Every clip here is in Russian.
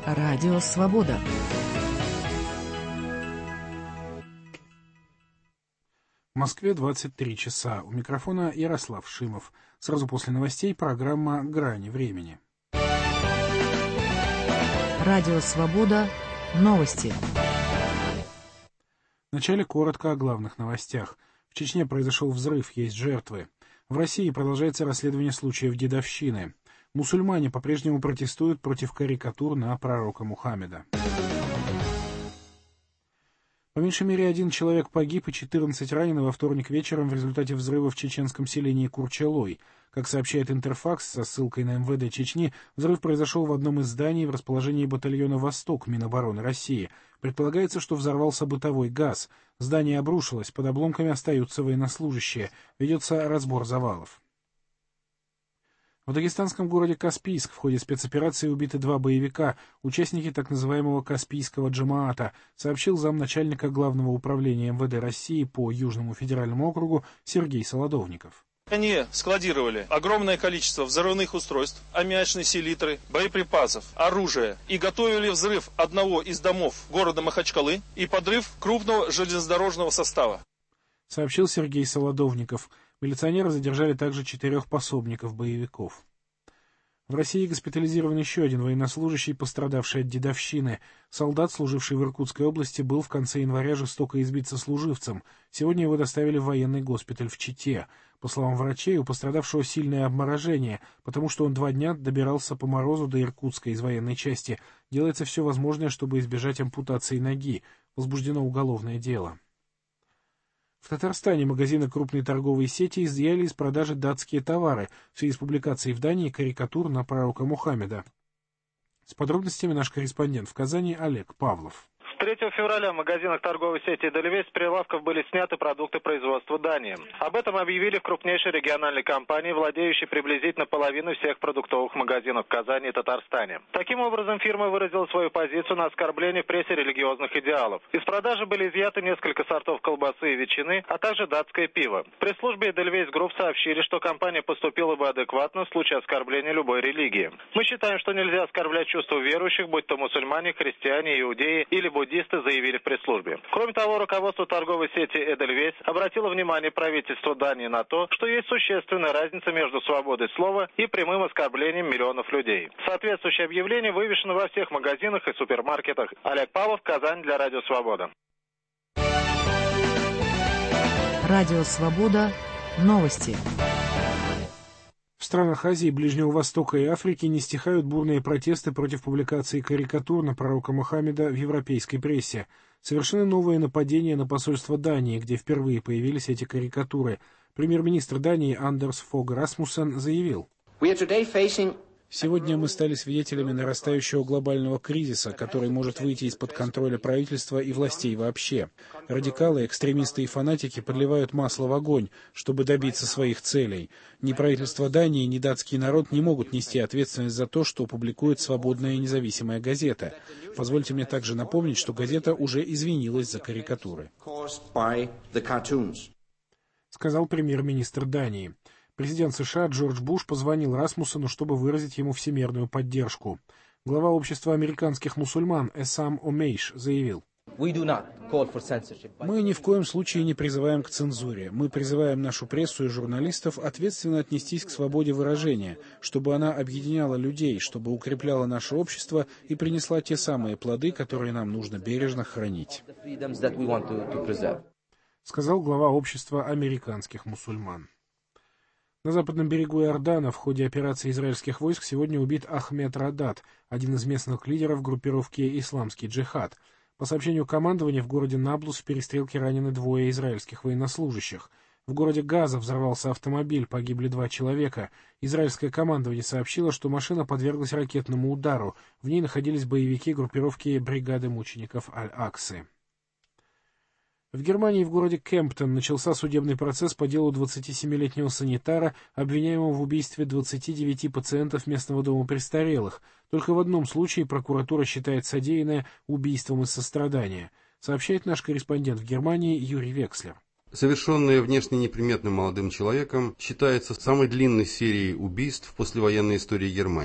Радио «Свобода». В Москве 23 часа. У микрофона Ярослав Шимов. Сразу после новостей программа «Грани времени». Радио «Свобода». Новости. Вначале коротко о главных новостях. В Чечне произошел взрыв, есть жертвы. В России продолжается расследование случаев дедовщины. Мусульмане по-прежнему протестуют против карикатур на пророка Мухаммеда. По меньшей мере 1 человек погиб и 14 ранены во вторник вечером в результате взрыва в чеченском селении Курчалой. Как сообщает Интерфакс со ссылкой на МВД Чечни, взрыв произошел в одном из зданий в расположении батальона «Восток» Минобороны России. Предполагается, что взорвался бытовой газ. Здание обрушилось, под обломками остаются военнослужащие. Ведется разбор завалов. В дагестанском городе Каспийск в ходе спецоперации убиты 2 боевика, участники так называемого Каспийского джамаата, сообщил замначальника Главного управления МВД России по Южному федеральному округу Сергей Солодовников. Они складировали огромное количество взрывных устройств, аммиачной селитры, боеприпасов, оружия и готовили взрыв одного из домов города Махачкалы и подрыв крупного железнодорожного состава. Сообщил Сергей Солодовников. Милиционеры задержали также 4 пособников боевиков. В России госпитализирован еще 1 военнослужащий, пострадавший от дедовщины. Солдат, служивший в Иркутской области, был в конце января жестоко избит сослуживцем. Сегодня его доставили в военный госпиталь в Чите. По словам врачей, у пострадавшего сильное обморожение, потому что он 2 дня добирался по морозу до Иркутска из военной части. Делается все возможное, чтобы избежать ампутации ноги. Возбуждено уголовное дело. В Татарстане магазины крупной торговой сети изъяли из продажи датские товары в связи с публикацией в Дании карикатур на пророка Мухаммеда. С подробностями наш корреспондент в Казани Олег Павлов. 3 февраля в магазинах торговой сети «Эдельвейс» с прилавков были сняты продукты производства Дании. Об этом объявили в крупнейшей региональной компании, владеющей приблизительно половиной всех продуктовых магазинов в Казани и Татарстане. Таким образом, фирма выразила свою позицию на оскорбление в прессе религиозных идеалов. Из продажи были изъяты несколько сортов колбасы и ветчины, а также датское пиво. В пресс-службе «Эдельвейс Групп» сообщили, что компания поступила бы адекватно в случае оскорбления любой религии. Мы считаем, что нельзя оскорблять чувства верующих, будь то мусульмане, христиане, иудеи или буддисты, заявили в пресс-службе. Кроме того, руководство торговой сети «Эдельвейс» обратило внимание правительства Дании на то, что есть существенная разница между свободой слова и прямым оскорблением миллионов людей. Соответствующее объявление вывешено во всех магазинах и супермаркетах. Олег Павлов, Казань, для Радио Свобода. Радио «Свобода». Новости. В странах Азии, Ближнего Востока и Африки не стихают бурные протесты против публикации карикатур на пророка Мухаммеда в европейской прессе. Совершены новые нападения на посольство Дании, где впервые появились эти карикатуры. Премьер-министр Дании Андерс Фог Расмуссен заявил: «Сегодня мы стали свидетелями нарастающего глобального кризиса, который может выйти из-под контроля правительства и властей вообще. Радикалы, экстремисты и фанатики подливают масло в огонь, чтобы добиться своих целей. Ни правительство Дании, ни датский народ не могут нести ответственность за то, что публикует свободная и независимая газета. Позвольте мне также напомнить, что газета уже извинилась за карикатуры», сказал премьер-министр Дании. Президент США Джордж Буш позвонил Расмуссену, чтобы выразить ему всемирную поддержку. Глава общества американских мусульман Эссам Омейш заявил: «Мы ни в коем случае не призываем к цензуре. Мы призываем нашу прессу и журналистов ответственно отнестись к свободе выражения, чтобы она объединяла людей, чтобы укрепляла наше общество и принесла те самые плоды, которые нам нужно бережно хранить», сказал глава общества американских мусульман. На западном берегу Иордана в ходе операции израильских войск сегодня убит Ахмед Радат, один из местных лидеров группировки «Исламский джихад». По сообщению командования, в городе Наблус в перестрелке ранены 2 израильских военнослужащих. В городе Газа взорвался автомобиль, погибли 2 человека. Израильское командование сообщило, что машина подверглась ракетному удару. В ней находились боевики группировки бригады мучеников Аль-Аксы. В Германии в городе Кемптон начался судебный процесс по делу 27-летнего санитара, обвиняемого в убийстве 29 пациентов местного дома престарелых. Только в одном случае прокуратура считает содеянное убийством из сострадания, сообщает наш корреспондент в Германии Юрий Векслер. Совершенное внешне неприметным молодым человеком считается самой длинной серией убийств в послевоенной истории Германии.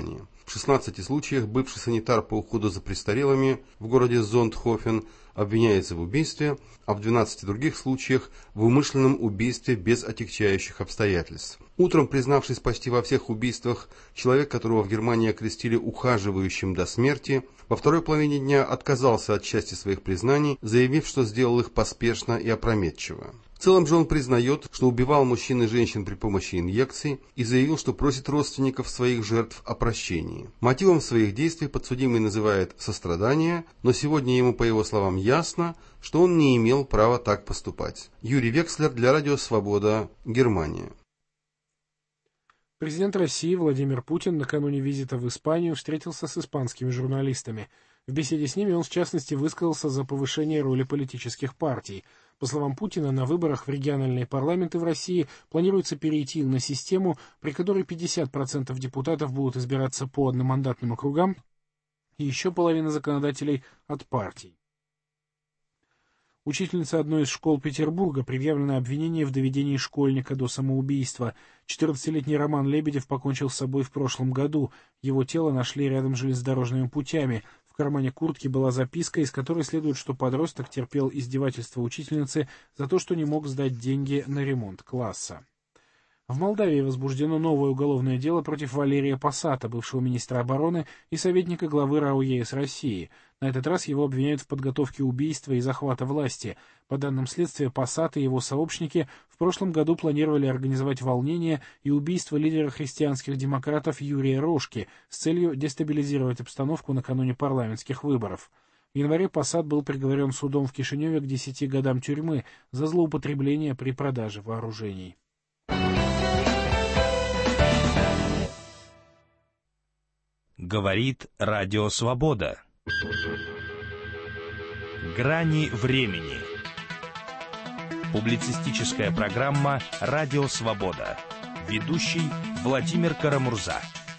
В 16 случаях бывший санитар по уходу за престарелыми в городе Зондхофен обвиняется в убийстве, а в 12 других случаях в умышленном убийстве без отягчающих обстоятельств. Утром, признавшись почти во всех убийствах, человек, которого в Германии окрестили ухаживающим до смерти, во второй половине дня отказался от части своих признаний, заявив, что сделал их поспешно и опрометчиво. В целом же он признает, что убивал мужчин и женщин при помощи инъекций и заявил, что просит родственников своих жертв о прощении. Мотивом своих действий подсудимый называет сострадание, но сегодня ему, по его словам, ясно, что он не имел права так поступать. Юрий Векслер для Радио Свобода, Германия. Президент России Владимир Путин накануне визита в Испанию встретился с испанскими журналистами. В беседе с ними он, в частности, высказался за повышение роли политических партий. По словам Путина, на выборах в региональные парламенты в России планируется перейти на систему, при которой 50% депутатов будут избираться по одномандатным округам и еще половина законодателей от партий. Учительнице одной из школ Петербурга предъявлено обвинение в доведении школьника до самоубийства. 14-летний Роман Лебедев покончил с собой в прошлом году. Его тело нашли рядом с железнодорожными путями. В кармане куртки была записка, из которой следует, что подросток терпел издевательства учительницы за то, что не мог сдать деньги на ремонт класса. В Молдавии возбуждено новое уголовное дело против Валерия Посата, бывшего министра обороны и советника главы РАО ЕС России. На этот раз его обвиняют в подготовке убийства и захвата власти. По данным следствия, Посат и его сообщники в прошлом году планировали организовать волнение и убийство лидера христианских демократов Юрия Рожки с целью дестабилизировать обстановку накануне парламентских выборов. В январе Посат был приговорен судом в Кишиневе к 10 годам тюрьмы за злоупотребление при продаже вооружений. Говорит Радио Свобода. Грани времени. Публицистическая программа «Радио Свобода». Ведущий Владимир Карамурза.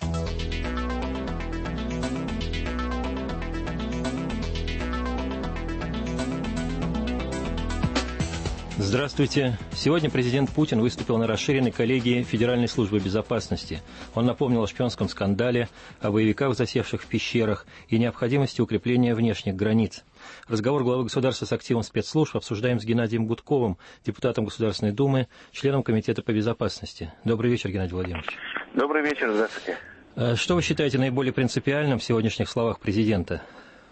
Здравствуйте. Сегодня президент Путин выступил на расширенной коллегии Федеральной службы безопасности. Он напомнил о шпионском скандале, о боевиках, засевших в пещерах, и необходимости укрепления внешних границ. Разговор главы государства с активом спецслужб обсуждаем с Геннадием Гудковым, депутатом Государственной Думы, членом Комитета по безопасности. Добрый вечер, Геннадий Владимирович. Добрый вечер, здравствуйте. Что вы считаете наиболее принципиальным в сегодняшних словах президента?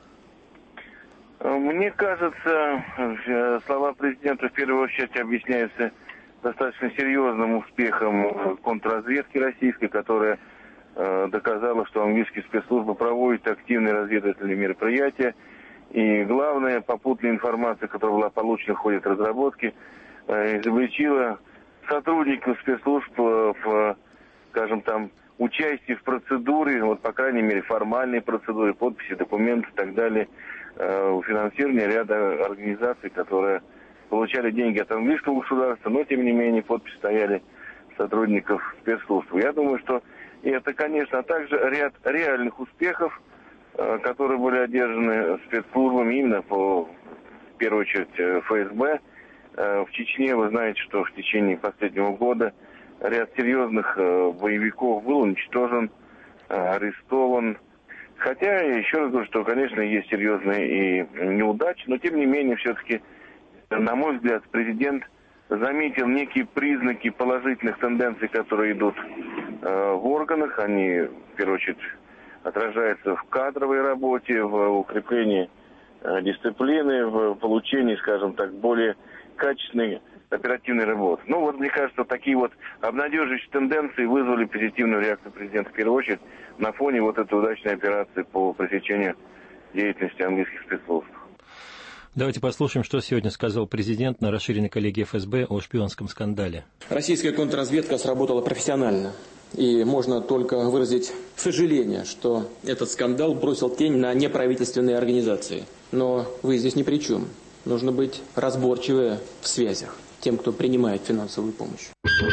Мне кажется, слова президента в первую очередь объясняются достаточно серьезным успехом контрразведки российской, которая доказала, что английские спецслужбы проводят активные разведывательные мероприятия. И главное, попутная информация, которая была получена в ходе разработки, изобличила сотрудников спецслужб в, скажем там, участии в процедуре, вот по крайней мере формальной процедуре, подписи, документов и так далее, финансирования ряда организаций, которые получали деньги от английского государства, но тем не менее подписи стояли сотрудников спецслужб. Я думаю, что это, конечно, а также ряд реальных успехов, которые были одержаны спецслужбами именно в первую очередь ФСБ. В Чечне вы знаете, что в течение последнего года ряд серьезных боевиков был уничтожен, арестован. Хотя, еще раз говорю, что, конечно, есть серьезные и неудачи, но, тем не менее, все-таки, на мой взгляд, президент заметил некие признаки положительных тенденций, которые идут в органах. Они, в первую очередь, отражаются в кадровой работе, в укреплении дисциплины, в получении, скажем так, более качественной оперативной работы. Ну вот, мне кажется, такие вот обнадеживающие тенденции вызвали позитивную реакцию президента в первую очередь на фоне вот этой удачной операции по пресечению деятельности английских спецслужб. Давайте послушаем, что сегодня сказал президент на расширенной коллегии ФСБ о шпионском скандале. Российская контрразведка сработала профессионально. И можно только выразить сожаление, что этот скандал бросил тень на неправительственные организации. Но вы здесь ни при чем. Нужно быть разборчивее в связях тем, кто принимает финансовую помощь.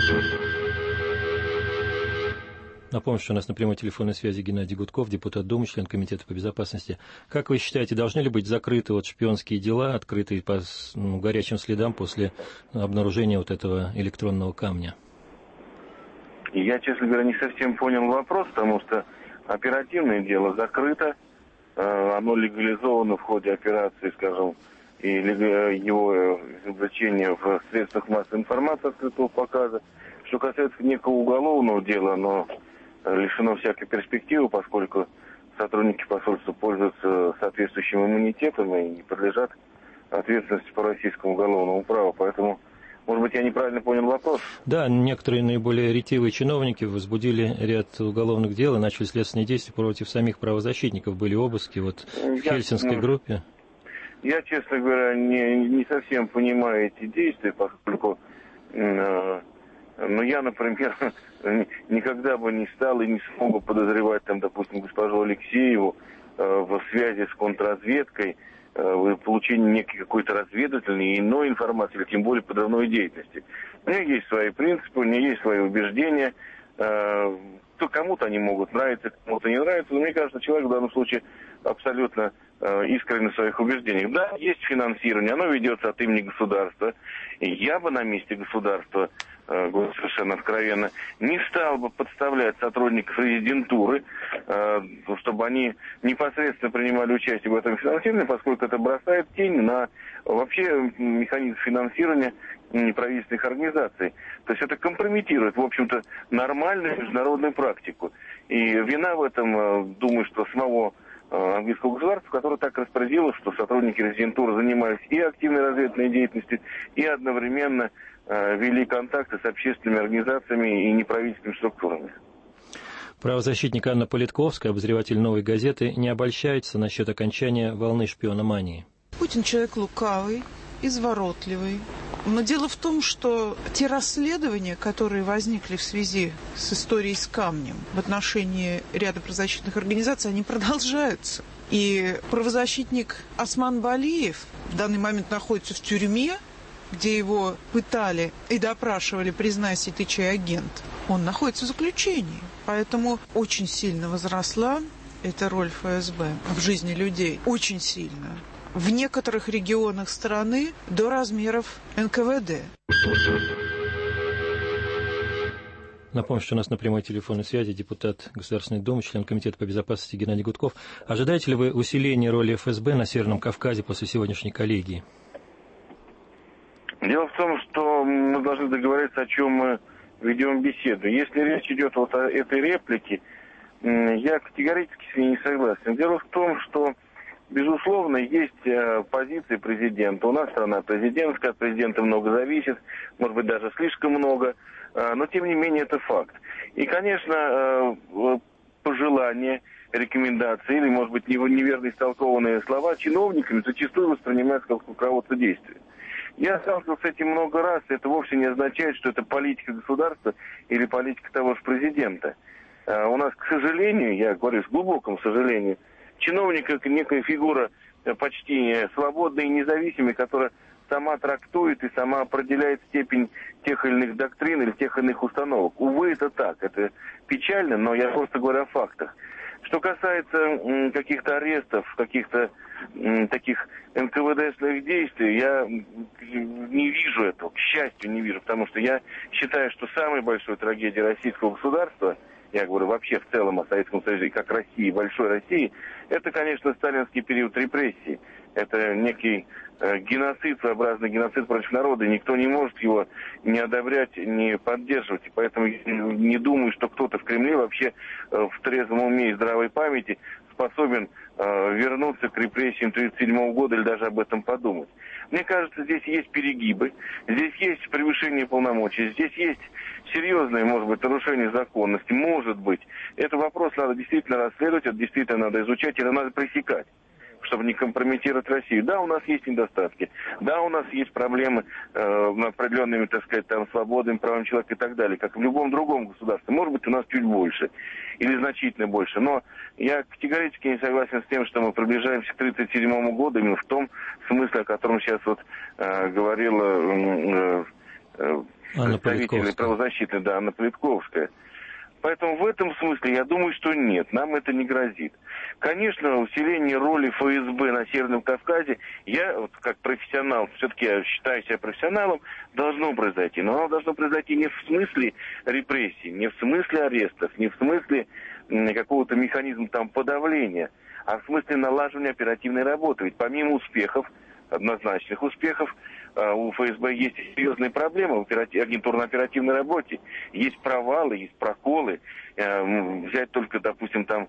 Напомню, что у нас на прямой телефонной связи Геннадий Гудков, депутат Думы, член Комитета по безопасности. Как вы считаете, должны ли быть закрыты вот шпионские дела, открытые по горячим следам после обнаружения вот этого электронного камня? Я, честно говоря, не совсем понял вопрос, потому что Оперативное дело закрыто, оно легализовано в ходе операции, скажем, и его изоблачение в средствах массовой информации открытого показа. Что касается некого уголовного дела, оно лишено всякой перспективы, поскольку сотрудники посольства пользуются соответствующим иммунитетом и не подлежат ответственности по российскому уголовному праву. Поэтому, может быть, я неправильно понял вопрос. Да, некоторые наиболее ретивые чиновники возбудили ряд уголовных дел и начали следственные действия против самих правозащитников. Были обыски в Хельсинской группе. Я, честно говоря, не совсем понимаю эти действия, поскольку я, например, никогда бы не стал и не смог бы подозревать, допустим, госпожу Алексееву в связи с контрразведкой, в получении некой какой-то разведывательной и иной информации, или тем более подрывной деятельности. У меня есть свои принципы, у меня есть свои убеждения. То кому-то они могут нравиться, кому-то не нравятся, но мне кажется, человек в данном случае абсолютно искренне в своих убеждениях. Да, есть финансирование, оно ведется от имени государства. И я бы на месте государства, говорю совершенно откровенно, не стал бы подставлять сотрудников резидентуры, чтобы они непосредственно принимали участие в этом финансировании, поскольку это бросает тень на вообще механизм финансирования неправительственных организаций. То есть это компрометирует, в общем-то, нормальную международную практику. И вина в этом, думаю, что самого английского государства, которое так распорядилось, что сотрудники резидентуры занимались и активной разведывательной деятельностью, и одновременно вели контакты с общественными организациями и неправительственными структурами. Правозащитник Анна Политковская, обозреватель «Новой газеты», не обольщается насчет окончания волны шпиономании. Путин человек лукавый, изворотливый. Но дело в том, что те расследования, которые возникли в связи с историей с камнем в отношении ряда правозащитных организаций, они продолжаются. И правозащитник Осман Балиев в данный момент находится в тюрьме, где его пытали и допрашивали, признайся, ты чей агент. Он находится в заключении. Поэтому очень сильно возросла эта роль ФСБ в жизни людей. Очень сильно. В некоторых регионах страны до размеров НКВД. Напомню, что у нас на прямой телефонной связи депутат Государственной Думы, член Комитета по безопасности Геннадий Гудков. Ожидаете ли вы усиления роли ФСБ на Северном Кавказе после сегодняшней коллегии? Дело в том, что мы должны договориться, о чем мы ведем беседу. Если речь идет о этой реплике, я категорически с ней не согласен. Дело в том, что безусловно, есть позиции президента. У нас страна президентская, от президента много зависит, может быть, даже слишком много, но, тем не менее, это факт. И, конечно, пожелания, рекомендации или, может быть, неверно истолкованные слова чиновниками зачастую воспринимаются как руководство действия. Я сталкивался с этим много раз, это вовсе не означает, что это политика государства или политика того же президента. У нас, к сожалению, я говорю с глубоким сожалением, чиновник как некая фигура почти свободная и независимая, которая сама трактует и сама определяет степень тех или иных доктрин или тех или иных установок. Увы, это так. Это печально, но я просто говорю о фактах. Что касается каких-то арестов, каких-то таких НКВД-шных действий, я не вижу этого, к счастью, не вижу, потому что я считаю, что самой большой трагедией российского государства, я говорю вообще в целом о Советском Союзе, как России, большой России, это, конечно, сталинский период репрессий. Это некий геноцид, своеобразный геноцид против народа, и никто не может его не одобрять, не поддерживать. И поэтому я не думаю, что кто-то в Кремле вообще в трезвом уме и здравой памяти способен вернуться к репрессиям 1937 года или даже об этом подумать. Мне кажется, здесь есть перегибы, здесь есть превышение полномочий, здесь есть серьезное, может быть, нарушение законности, может быть. Этот вопрос надо действительно расследовать, это действительно надо изучать, это надо пресекать, чтобы не компрометировать Россию. Да, у нас есть недостатки, да, у нас есть проблемы определенными, так сказать, там, свободами, правами человека и так далее, как в любом другом государстве. Может быть, у нас чуть больше или значительно больше, но я категорически не согласен с тем, что мы приближаемся к 1937 году именно в том смысле, о котором сейчас вот говорила представитель правозащиты, да, Анна Политковская. Поэтому в этом смысле я думаю, что нет, нам это не грозит. Конечно, усиление роли ФСБ на Северном Кавказе, я, вот, как профессионал, все-таки я считаю себя профессионалом, должно произойти. Но оно должно произойти не в смысле репрессий, не в смысле арестов, не в смысле какого-то механизма там подавления, а в смысле налаживания оперативной работы. Ведь помимо успехов, однозначных успехов, у ФСБ есть серьезные проблемы в агентурно-оперативной работе. Есть провалы, есть проколы. Взять только, допустим, там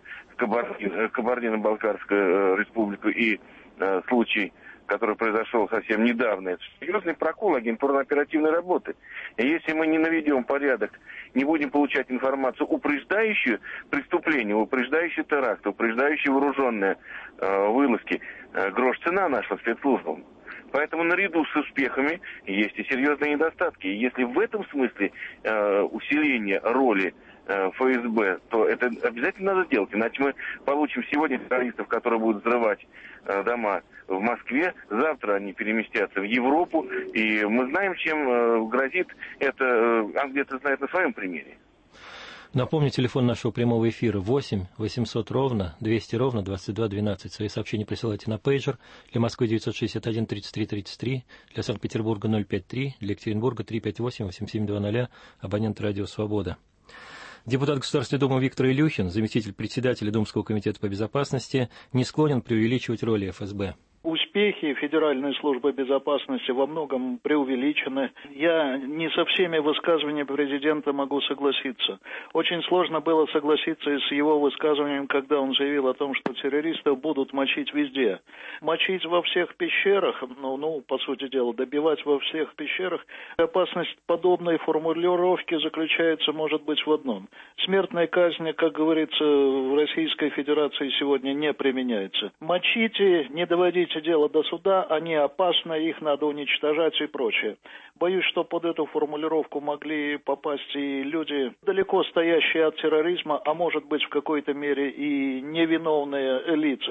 Кабардино-Балкарскую республику и случай, который произошел совсем недавно. Это серьезный прокол агентурно-оперативной работы. И если мы не наведем порядок, не будем получать информацию, упреждающую преступление, упреждающую теракт, упреждающую вооруженные вылазки, грош цена нашим спецслужбам. Поэтому наряду с успехами есть и серьезные недостатки. И если в этом смысле усиление роли ФСБ, то это обязательно надо делать. Иначе мы получим сегодня террористов, которые будут взрывать дома в Москве, завтра они переместятся в Европу, и мы знаем, чем грозит это. Англия это знает на своем примере. Напомню, телефон нашего прямого эфира 8 800 ровно 200 ровно 22 12. Свои сообщения присылайте на пейджер. Для Москвы 961 33 33, для Санкт-Петербурга 053, для Екатеринбурга 358 8720, абонент радио «Свобода». Депутат Государственной Думы Виктор Илюхин, заместитель председателя Думского комитета по безопасности, не склонен преувеличивать роли ФСБ. Успехи Федеральной службы безопасности во многом преувеличены. Я не со всеми высказываниями президента могу согласиться. Очень сложно было согласиться и с его высказыванием, когда он заявил о том, что террористов будут мочить везде. Мочить во всех пещерах, по сути дела, добивать во всех пещерах. Опасность подобной формулировки заключается, может быть, в одном. Смертная казнь, как говорится, в Российской Федерации сегодня не применяется. Мочите, не доводите дело до суда, они опасны, их надо уничтожать и прочее. Боюсь, что под эту формулировку могли попасть и люди, далеко стоящие от терроризма, а может быть в какой-то мере и невиновные лица.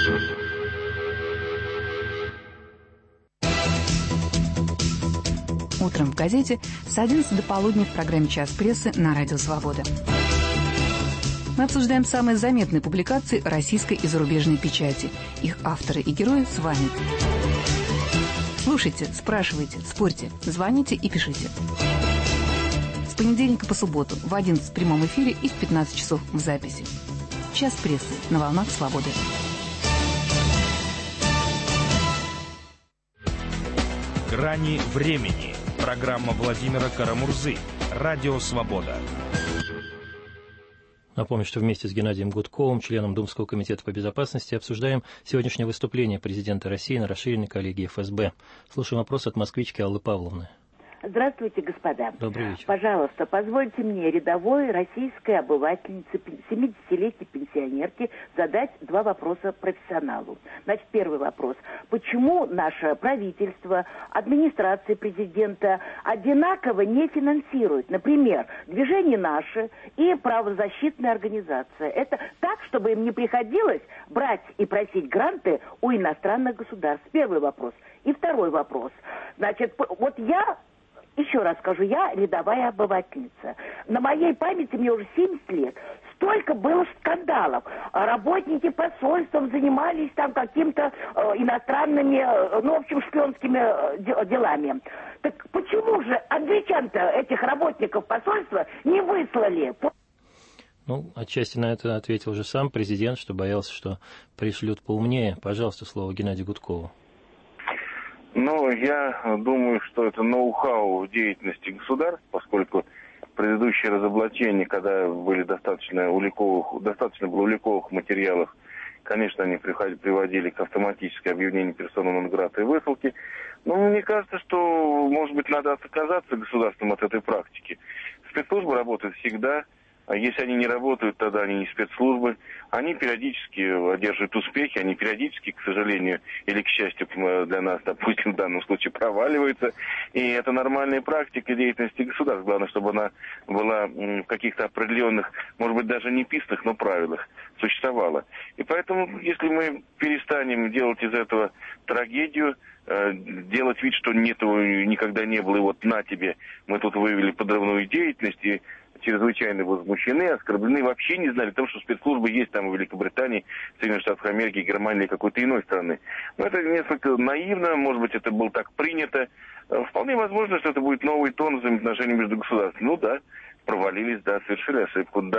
Утром в газете с 11 до полудня в программе «Час прессы» на Радио Свобода. Мы обсуждаем самые заметные публикации российской и зарубежной печати. Их авторы и герои с вами. Слушайте, спрашивайте, спорьте, звоните и пишите. С понедельника по субботу в 11 в прямом эфире и в 15 часов в записи. «Час прессы» на волнах Свободы. «Грани времени». Программа Владимира Карамурзы. Радио «Свобода». Напомню, что вместе с Геннадием Гудковым, членом Думского комитета по безопасности, обсуждаем сегодняшнее выступление президента России на расширенной коллегии ФСБ. Слушаем вопрос от москвички Аллы Павловны. Здравствуйте, господа. Добрый вечер. Пожалуйста, позвольте мне, рядовой российской обывательнице, 70-летней пенсионерке, задать два вопроса профессионалу. Значит, первый вопрос. Почему наше правительство, администрация президента одинаково не финансирует, например, движение «Наше» и правозащитная организация? Это так, чтобы им не приходилось брать и просить гранты у иностранных государств. Первый вопрос. И второй вопрос. Значит, вот я... Еще раз скажу, я рядовая обывательница. На моей памяти, мне уже 70 лет, столько было скандалов. Работники посольств занимались там каким-то иностранными, шпионскими делами. Так почему же англичан-то этих работников посольства не выслали? Отчасти на это ответил же сам президент, что боялся, что пришлют поумнее. Пожалуйста, слово Геннадию Гудкову. Я думаю, что это ноу-хау в деятельности государств, поскольку предыдущие разоблачения, когда были достаточно было уликовых материалов, конечно, они приводили к автоматическому объявлению персоны нон-грата и высылки. Но мне кажется, что, может быть, надо отказаться государством от этой практики. Спецслужбы работают всегда. А если они не работают, тогда они не спецслужбы. Они периодически одерживают успехи, они периодически, к сожалению, или к счастью для нас, допустим, в данном случае проваливаются. И это нормальная практика деятельности государства. Главное, чтобы она была в каких-то определенных, может быть, даже не писанных, но правилах существовала. И поэтому, если мы перестанем делать из этого трагедию, делать вид, что этого никогда не было, и вот на тебе, мы тут вывели подрывную деятельность, и чрезвычайно возмущены, оскорблены, вообще не знали о том, что спецслужбы есть там в Великобритании, Соединенных Штатах Америки, Германии или какой-то иной страны. Но это несколько наивно, может быть, это было так принято. Вполне возможно, что это будет новый тон взаимоотношений между государствами. Провалились, совершили ошибку,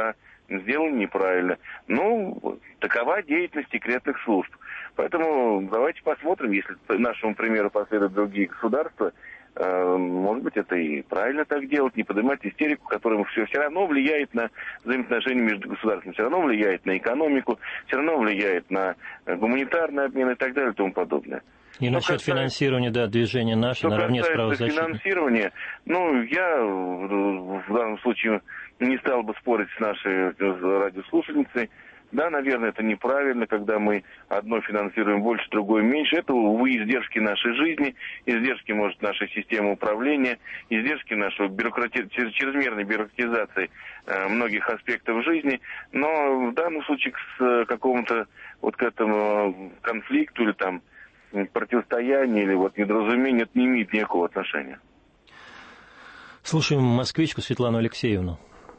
сделано неправильно. Ну, такова деятельность секретных служб. Поэтому давайте посмотрим, если нашему примеру последуют другие государства, может быть, это и правильно так делать, не поднимать истерику, которая все равно влияет на взаимоотношения между государствами, все равно влияет на экономику, все равно влияет на гуманитарный обмен и так далее и тому подобное. И насчет финансирования, да, движения «Наши» наравне с правозащитниками. Финансирование, ну, я в данном случае не стал бы спорить с нашей радиослушательницей. Да, наверное, это неправильно, когда мы одно финансируем больше, другое меньше. Это, увы, издержки нашей жизни, издержки, может, нашей системы управления, издержки нашей чрезмерной бюрократизации многих аспектов жизни. Но в данном случае к какому-то вот к этому конфликту или там противостоянию или вот недоразумению это не имеет никакого отношения. Слушаем москвичку Светлану Алексеевну.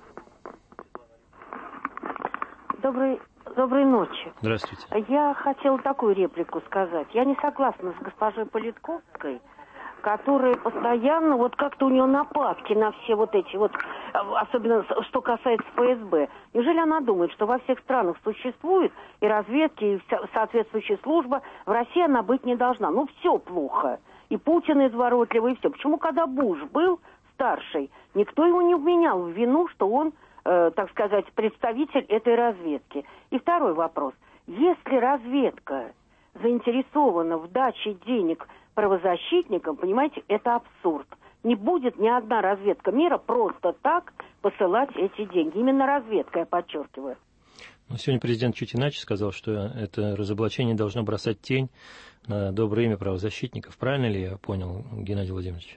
Доброй ночи. Здравствуйте. Я хотела такую реплику сказать. Я не согласна с госпожой Политковской, которая постоянно, вот как-то у нее нападки на все вот эти вот, особенно что касается ФСБ. Неужели она думает, что во всех странах существует и разведки, и соответствующая служба, в России она быть не должна? Ну, все плохо. И Путин изворотливый, и все. Почему, когда Буш был старший, никто ему не вменял в вину, что он, так сказать, представитель этой разведки? И второй вопрос. Если разведка заинтересована в даче денег правозащитникам, понимаете, это абсурд. Не будет ни одна разведка мира просто так посылать эти деньги. Именно разведка, я подчеркиваю. Но сегодня президент чуть иначе сказал, что это разоблачение должно бросать тень на доброе имя правозащитников. Правильно ли я понял, Геннадий Владимирович?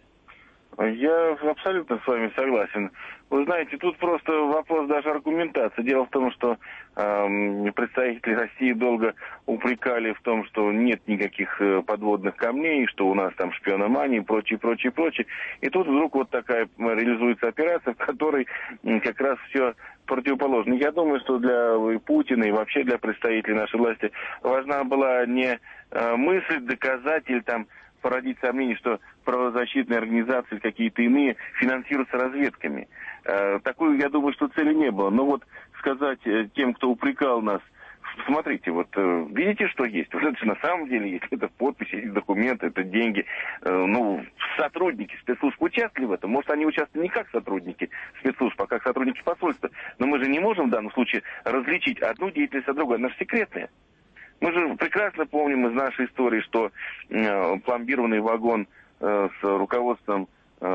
Я абсолютно с вами согласен. Вы знаете, тут просто вопрос даже аргументации. Дело в том, что представители России долго упрекали в том, что нет никаких подводных камней, что у нас там шпиономания и прочее, прочее, прочее. И тут вдруг вот такая реализуется операция, в которой как раз все противоположно. Я думаю, что для Путина и вообще для представителей нашей власти важна была не мысль доказать или там породить сомнение, что правозащитные организации, какие-то иные, финансируются разведками. Такой, я думаю, что цели не было. Но вот сказать тем, кто упрекал нас, смотрите, вот видите, что есть? Вот это же на самом деле есть. Это подписи, эти документы, это деньги. Ну, сотрудники спецслужб участвовали в этом. Может, они участвовали не как сотрудники спецслужб, а как сотрудники посольства. Но мы же не можем в данном случае различить одну деятельность от другой. Она же секретная. Мы же прекрасно помним из нашей истории, что пломбированный вагон с руководством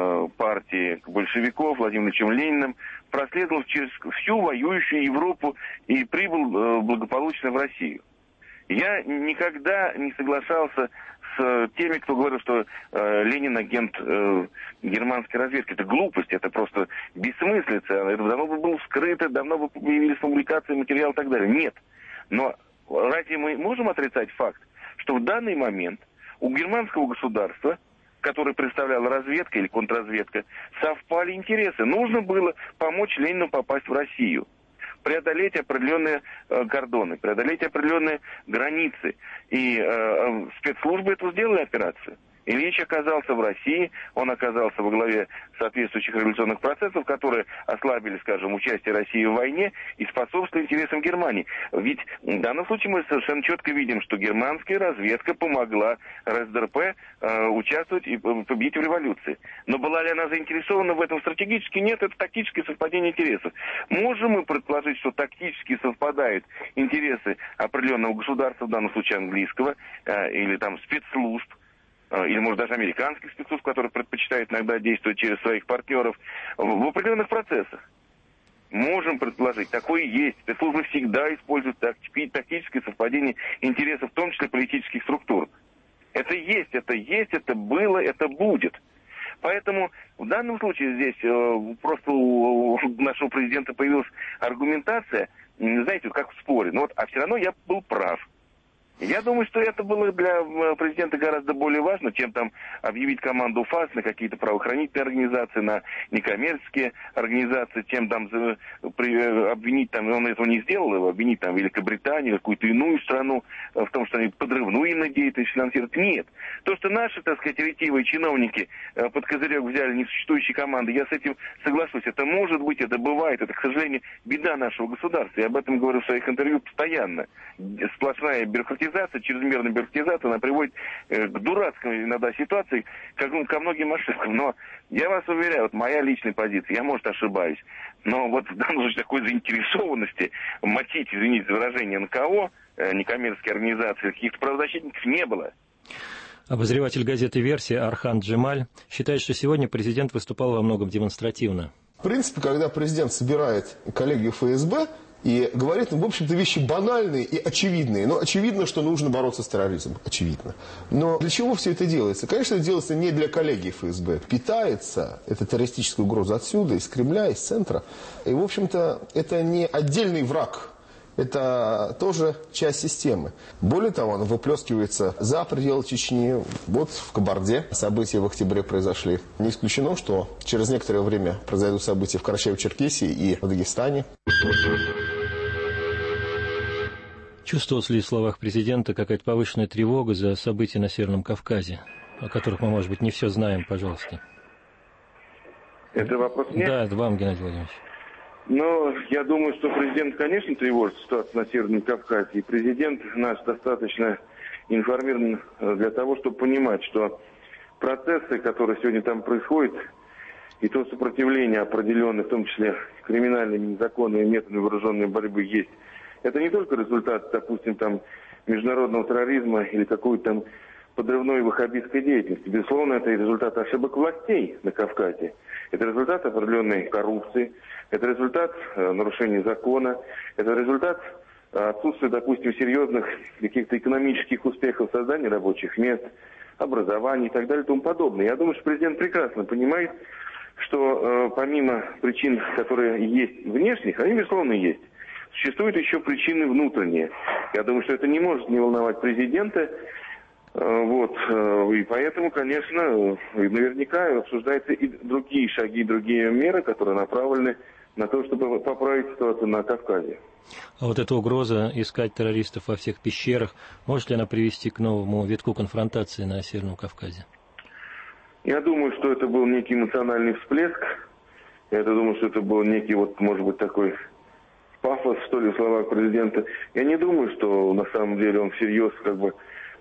партии большевиков Владимиром Ильичем Лениным проследовал через всю воюющую Европу и прибыл благополучно в Россию. Я никогда не соглашался с теми, кто говорил, что Ленин агент германской разведки. Это глупость, это просто бессмыслица. Это давно бы было вскрыто, давно бы появились публикации, материалы и так далее. Нет. Но разве мы можем отрицать факт, что в данный момент у германского государства, которое представляла разведка или контрразведка, совпали интересы. Нужно было помочь Ленину попасть в Россию, преодолеть определенные кордоны, преодолеть определенные границы. И спецслужбы эту сделали операцию. Ильич оказался в России, он оказался во главе соответствующих революционных процессов, которые ослабили, скажем, участие России в войне и способствовали интересам Германии. Ведь в данном случае мы совершенно четко видим, что германская разведка помогла РСДРП участвовать и победить в революции. Но была ли она заинтересована в этом стратегически? Нет, это тактическое совпадение интересов. Можем мы предположить, что тактически совпадают интересы определенного государства, в данном случае английского, или там спецслужб, или, может, даже американских спецслужб, которые предпочитают иногда действовать через своих партнеров в определенных процессах. Можем предположить, такое есть. Спецслужбы всегда используют тактическое совпадение интересов, в том числе политических структур. Это есть, это было, это будет. Поэтому в данном случае здесь просто у нашего президента появилась аргументация, знаете, как в споре. Ну вот, а все равно я был прав. Я думаю, что это было для президента гораздо более важно, чем там объявить команду ФАС на какие-то правоохранительные организации, на некоммерческие организации, чем там обвинить, там, он этого не сделал, его обвинить там Великобританию, какую-то иную страну в том, что они подрывную именно деятельность финансируют. Нет. То, что наши, так сказать, ретивые чиновники под козырек взяли несуществующие команды, я с этим соглашусь. Это может быть, это бывает, это, к сожалению, беда нашего государства. Я об этом говорю в своих интервью постоянно. Сплошная бюрократизация, чрезмерная бюрократизация, она приводит к дурацкой иногда ситуации, ко многим ошибкам. Но я вас уверяю, вот моя личная позиция, я, может, ошибаюсь, но вот в данном случае такой заинтересованности мочить, извините за выражение, НКО, некоммерческие организации, каких-то правозащитников не было. Обозреватель газеты «Версия» Архан Джемаль считает, что сегодня президент выступал во многом демонстративно. В принципе, когда президент собирает коллегию ФСБ и говорит, в общем-то, вещи банальные и очевидные. Но очевидно, что нужно бороться с терроризмом. Очевидно. Но для чего все это делается? Конечно, это делается не для коллегии ФСБ. Питается эта террористическая угроза отсюда, из Кремля, из центра. И, в общем-то, это не отдельный враг. Это тоже часть системы. Более того, она выплескивается за пределы Чечни. Вот в Кабарде события в октябре произошли. Не исключено, что через некоторое время произойдут события в Карачаево-Черкесии и в Дагестане. Чувствовалась ли в словах президента какая-то повышенная тревога за события на Северном Кавказе, о которых мы, может быть, не все знаем, пожалуйста? Это вопрос мне? Да, это вам, Геннадий Владимирович. Но я думаю, что президент, конечно, тревожит ситуацию на Северном Кавказе. И президент наш достаточно информирован для того, чтобы понимать, что процессы, которые сегодня там происходят, и то сопротивление определенное, в том числе криминальными, незаконными методами вооруженной борьбы, есть. Это не только результат, допустим, там, международного терроризма или какой-то там подрывной ваххабистской деятельности. Безусловно, это и результат ошибок властей на Кавказе. Это результат определенной коррупции, это результат нарушения закона, это результат отсутствия, допустим, серьезных каких-то экономических успехов в создании рабочих мест, образования и так далее и тому подобное. Я думаю, что президент прекрасно понимает, что помимо причин, которые есть внешних, они, безусловно, есть, существуют еще причины внутренние. Я думаю, что это не может не волновать президента. Вот. И поэтому, конечно, наверняка обсуждаются и другие шаги, другие меры, которые направлены на то, чтобы поправить ситуацию на Кавказе. А вот эта угроза искать террористов во всех пещерах, может ли она привести к новому витку конфронтации на Северном Кавказе? Я думаю, что это был некий эмоциональный всплеск. Я думаю, что это был некий, вот, может быть, такой пафос, что ли, в словах президента. Я не думаю, что на самом деле он всерьез как бы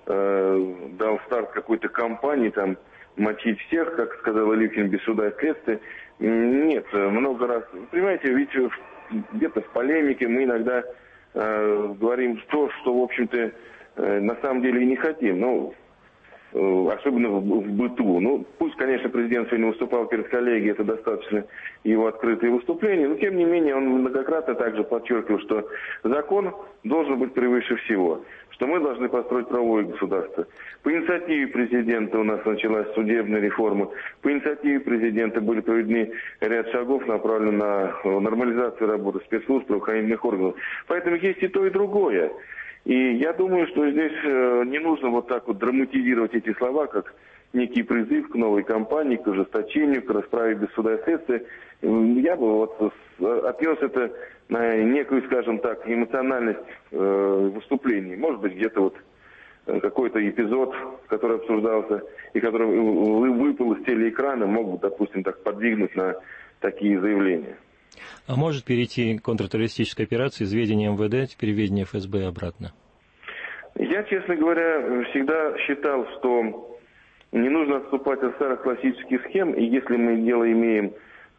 дал старт какой-то кампании, там, мочить всех, как сказал Илюхин, без суда и следствия. Нет, много раз. Понимаете, ведь где-то в полемике мы иногда говорим то, что, в общем-то, на самом деле и не хотим. Ну, особенно в быту. Ну, пусть, конечно, президент сегодня выступал перед коллегией, это достаточно его открытые выступления, но, тем не менее, он многократно также подчеркивал, что закон должен быть превыше всего, что мы должны построить правовое государство. По инициативе президента у нас началась судебная реформа, по инициативе президента были проведены ряд шагов, направленных на нормализацию работы спецслужб, правоохранительных органов. Поэтому есть и то, и другое. И я думаю, что здесь не нужно вот так вот драматизировать эти слова, как некий призыв к новой кампании, к ужесточению, к расправе без суда и следствия. Я бы вот отнес это на некую, скажем так, эмоциональность выступлений. Может быть, где-то вот какой-то эпизод, который обсуждался и который выпал из телеэкрана, мог бы, допустим, так подвигнуть на такие заявления. А может перейти контртеррористическая операция из ведения МВД, теперь ведение ФСБ и обратно? Я, честно говоря, всегда считал, что не нужно отступать от старых классических схем, и если мы дело имеем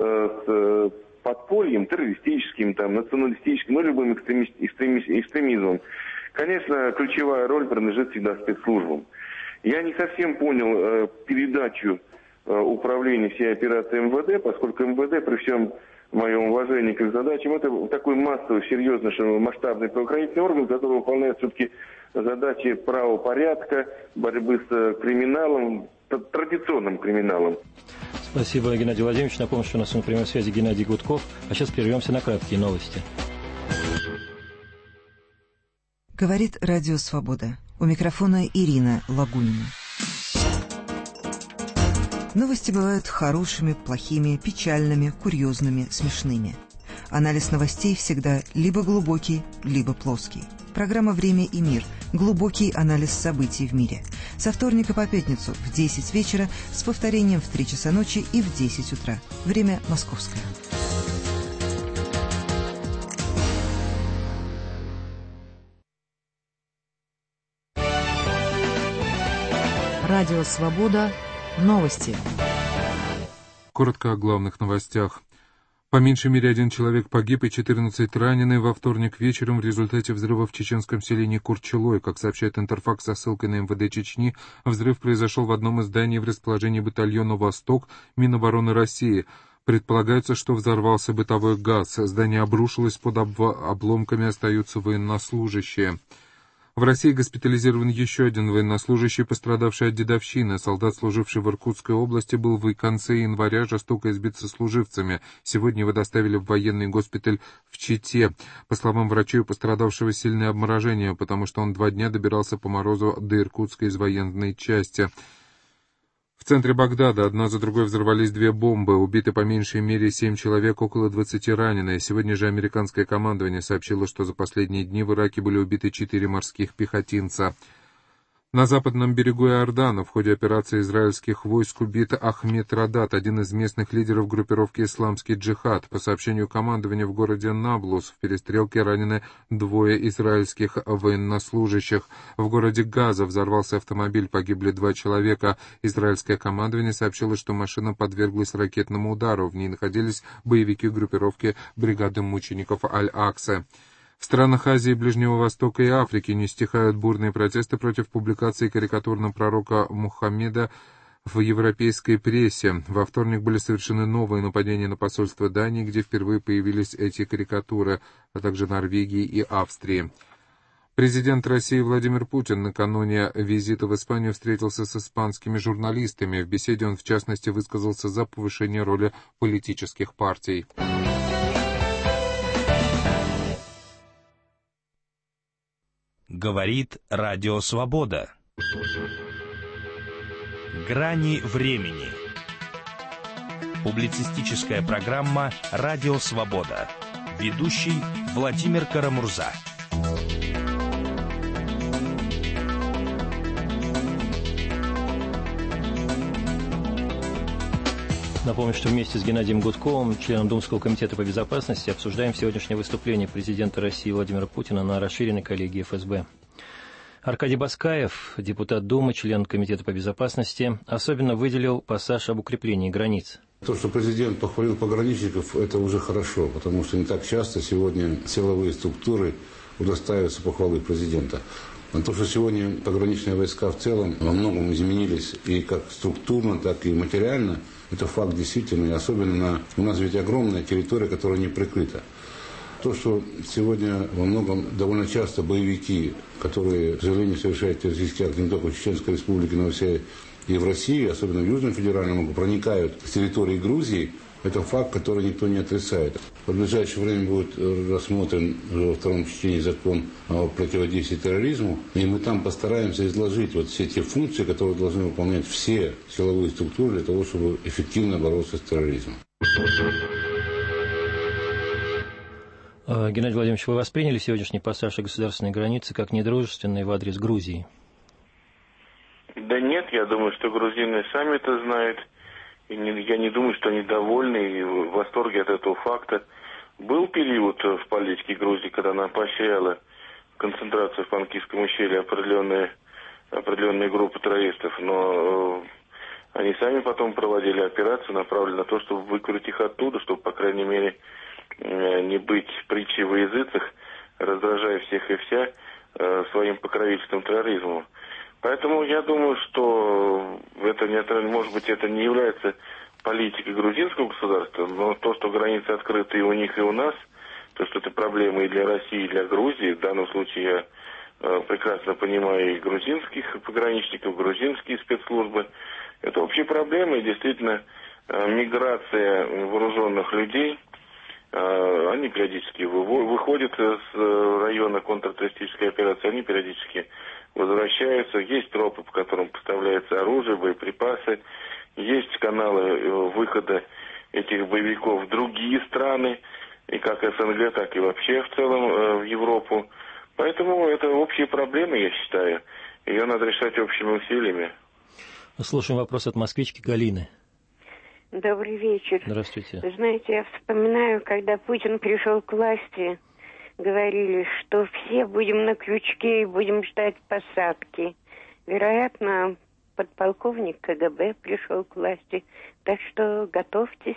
с подпольем, террористическим, там, националистическим, ну, любым экстремизмом, конечно, ключевая роль принадлежит всегда спецслужбам. Я не совсем понял передачу управления всей операцией МВД, поскольку МВД при всем моем уважении к их задачам, это такой массовый, серьезный, масштабный правоохранительный орган, который выполняет все-таки задачи правопорядка, борьбы с криминалом, традиционным криминалом. Спасибо, Геннадий Владимирович. Напомню, что у нас на прямой связи Геннадий Гудков. А сейчас прервемся на краткие новости. Говорит Радио Свобода. У микрофона Ирина Лагунина. Новости бывают хорошими, плохими, печальными, курьезными, смешными. Анализ новостей всегда либо глубокий, либо плоский. Программа «Время и мир» – глубокий анализ событий в мире. Со вторника по пятницу в 10 вечера с повторением в 3 часа ночи и в 10 утра. Время московское. Радио «Свобода». Новости. Коротко о главных новостях. По меньшей мере 1 человек погиб и 14 ранены во вторник вечером в результате взрыва в чеченском селении Курчелой. Как сообщает Интерфакс со ссылкой на МВД Чечни, взрыв произошел в одном из зданий в расположении батальона «Восток» Минобороны России. Предполагается, что взорвался бытовой газ. Здание обрушилось, под обломками остаются военнослужащие. В России госпитализирован еще один военнослужащий, пострадавший от дедовщины. Солдат, служивший в Иркутской области, был в конце января жестоко избит сослуживцами. Сегодня его доставили в военный госпиталь в Чите. По словам врачей, у пострадавшего сильное обморожение, потому что он 2 дня добирался по морозу до Иркутска из военной части. В центре Багдада одна за другой взорвались 2 бомбы. Убиты по меньшей мере 7 человек, около 20 ранены. Сегодня же американское командование сообщило, что за последние дни в Ираке были убиты 4 морских пехотинца. На западном берегу Иордана в ходе операции израильских войск убит Ахмед Радат, один из местных лидеров группировки «Исламский джихад». По сообщению командования, в городе Наблус в перестрелке ранены 2 израильских военнослужащих. В городе Газа взорвался автомобиль, погибли 2 человека. Израильское командование сообщило, что машина подверглась ракетному удару. В ней находились боевики группировки бригады мучеников Аль-Акса. В странах Азии, Ближнего Востока и Африки не стихают бурные протесты против публикации карикатурного пророка Мухаммеда в европейской прессе. Во вторник были совершены новые нападения на посольство Дании, где впервые появились эти карикатуры, а также Норвегии и Австрии. Президент России Владимир Путин накануне визита в Испанию встретился с испанскими журналистами. В беседе он, в частности, высказался за повышение роли политических партий. Говорит Радио Свобода. Грани времени. Публицистическая программа «Радио Свобода». Ведущий Владимир Карамурза. Напомню, что вместе с Геннадием Гудковым, членом Думского комитета по безопасности, обсуждаем сегодняшнее выступление президента России Владимира Путина на расширенной коллегии ФСБ. Аркадий Баскаев, депутат Думы, член Комитета по безопасности, особенно выделил пассаж об укреплении границ. То, что президент похвалил пограничников, это уже хорошо, потому что не так часто сегодня силовые структуры удостаиваются похвалы президента. А то, что сегодня пограничные войска в целом во многом изменились и как структурно, так и материально, это факт действительно, и особенно у нас ведь огромная территория, которая не прикрыта. То, что сегодня во многом довольно часто боевики, которые, к сожалению, совершают террористические акты не только в Чеченской Республике, но и в России, особенно в Южном федеральном округе, проникают с территории Грузии, это факт, который никто не отрицает. В ближайшее время будет рассмотрен во втором чтении закон о противодействии терроризму, и мы там постараемся изложить вот все те функции, которые должны выполнять все силовые структуры для того, чтобы эффективно бороться с терроризмом. Геннадий Владимирович, вы восприняли сегодняшний пассаж о государственной границе как недружественный в адрес Грузии? Да нет, я думаю, что грузины сами это знают. И я не думаю, что они довольны и в восторге от этого факта. Был период в политике Грузии, когда она поощряла концентрацию в Панкисском ущелье определенные группы террористов, но они сами потом проводили операцию, направленную на то, чтобы выкурить их оттуда, чтобы, по крайней мере, не быть притчей во языцах, раздражая всех и вся своим покровительством терроризму. Поэтому я думаю, что это может быть, это не является политикой грузинского государства, но то, что границы открыты и у них, и у нас, то, что это проблема и для России, и для Грузии, в данном случае я прекрасно понимаю и грузинских пограничников, грузинские спецслужбы, это общая проблема, и действительно миграция вооруженных людей, они периодически выходят с района контртеррористической операции, они периодически возвращаются. Есть тропы, по которым поставляется оружие, боеприпасы. Есть каналы выхода этих боевиков в другие страны, и как СНГ, так и вообще в целом в Европу. Поэтому это общие проблемы, я считаю. Ее надо решать общими усилиями. Слушаем вопрос от москвички Галины. Добрый вечер. Здравствуйте. Вы знаете, я вспоминаю, когда Путин пришел к власти, говорили, что все будем на крючке и будем ждать посадки. Вероятно, подполковник КГБ пришел к власти. Так что готовьтесь.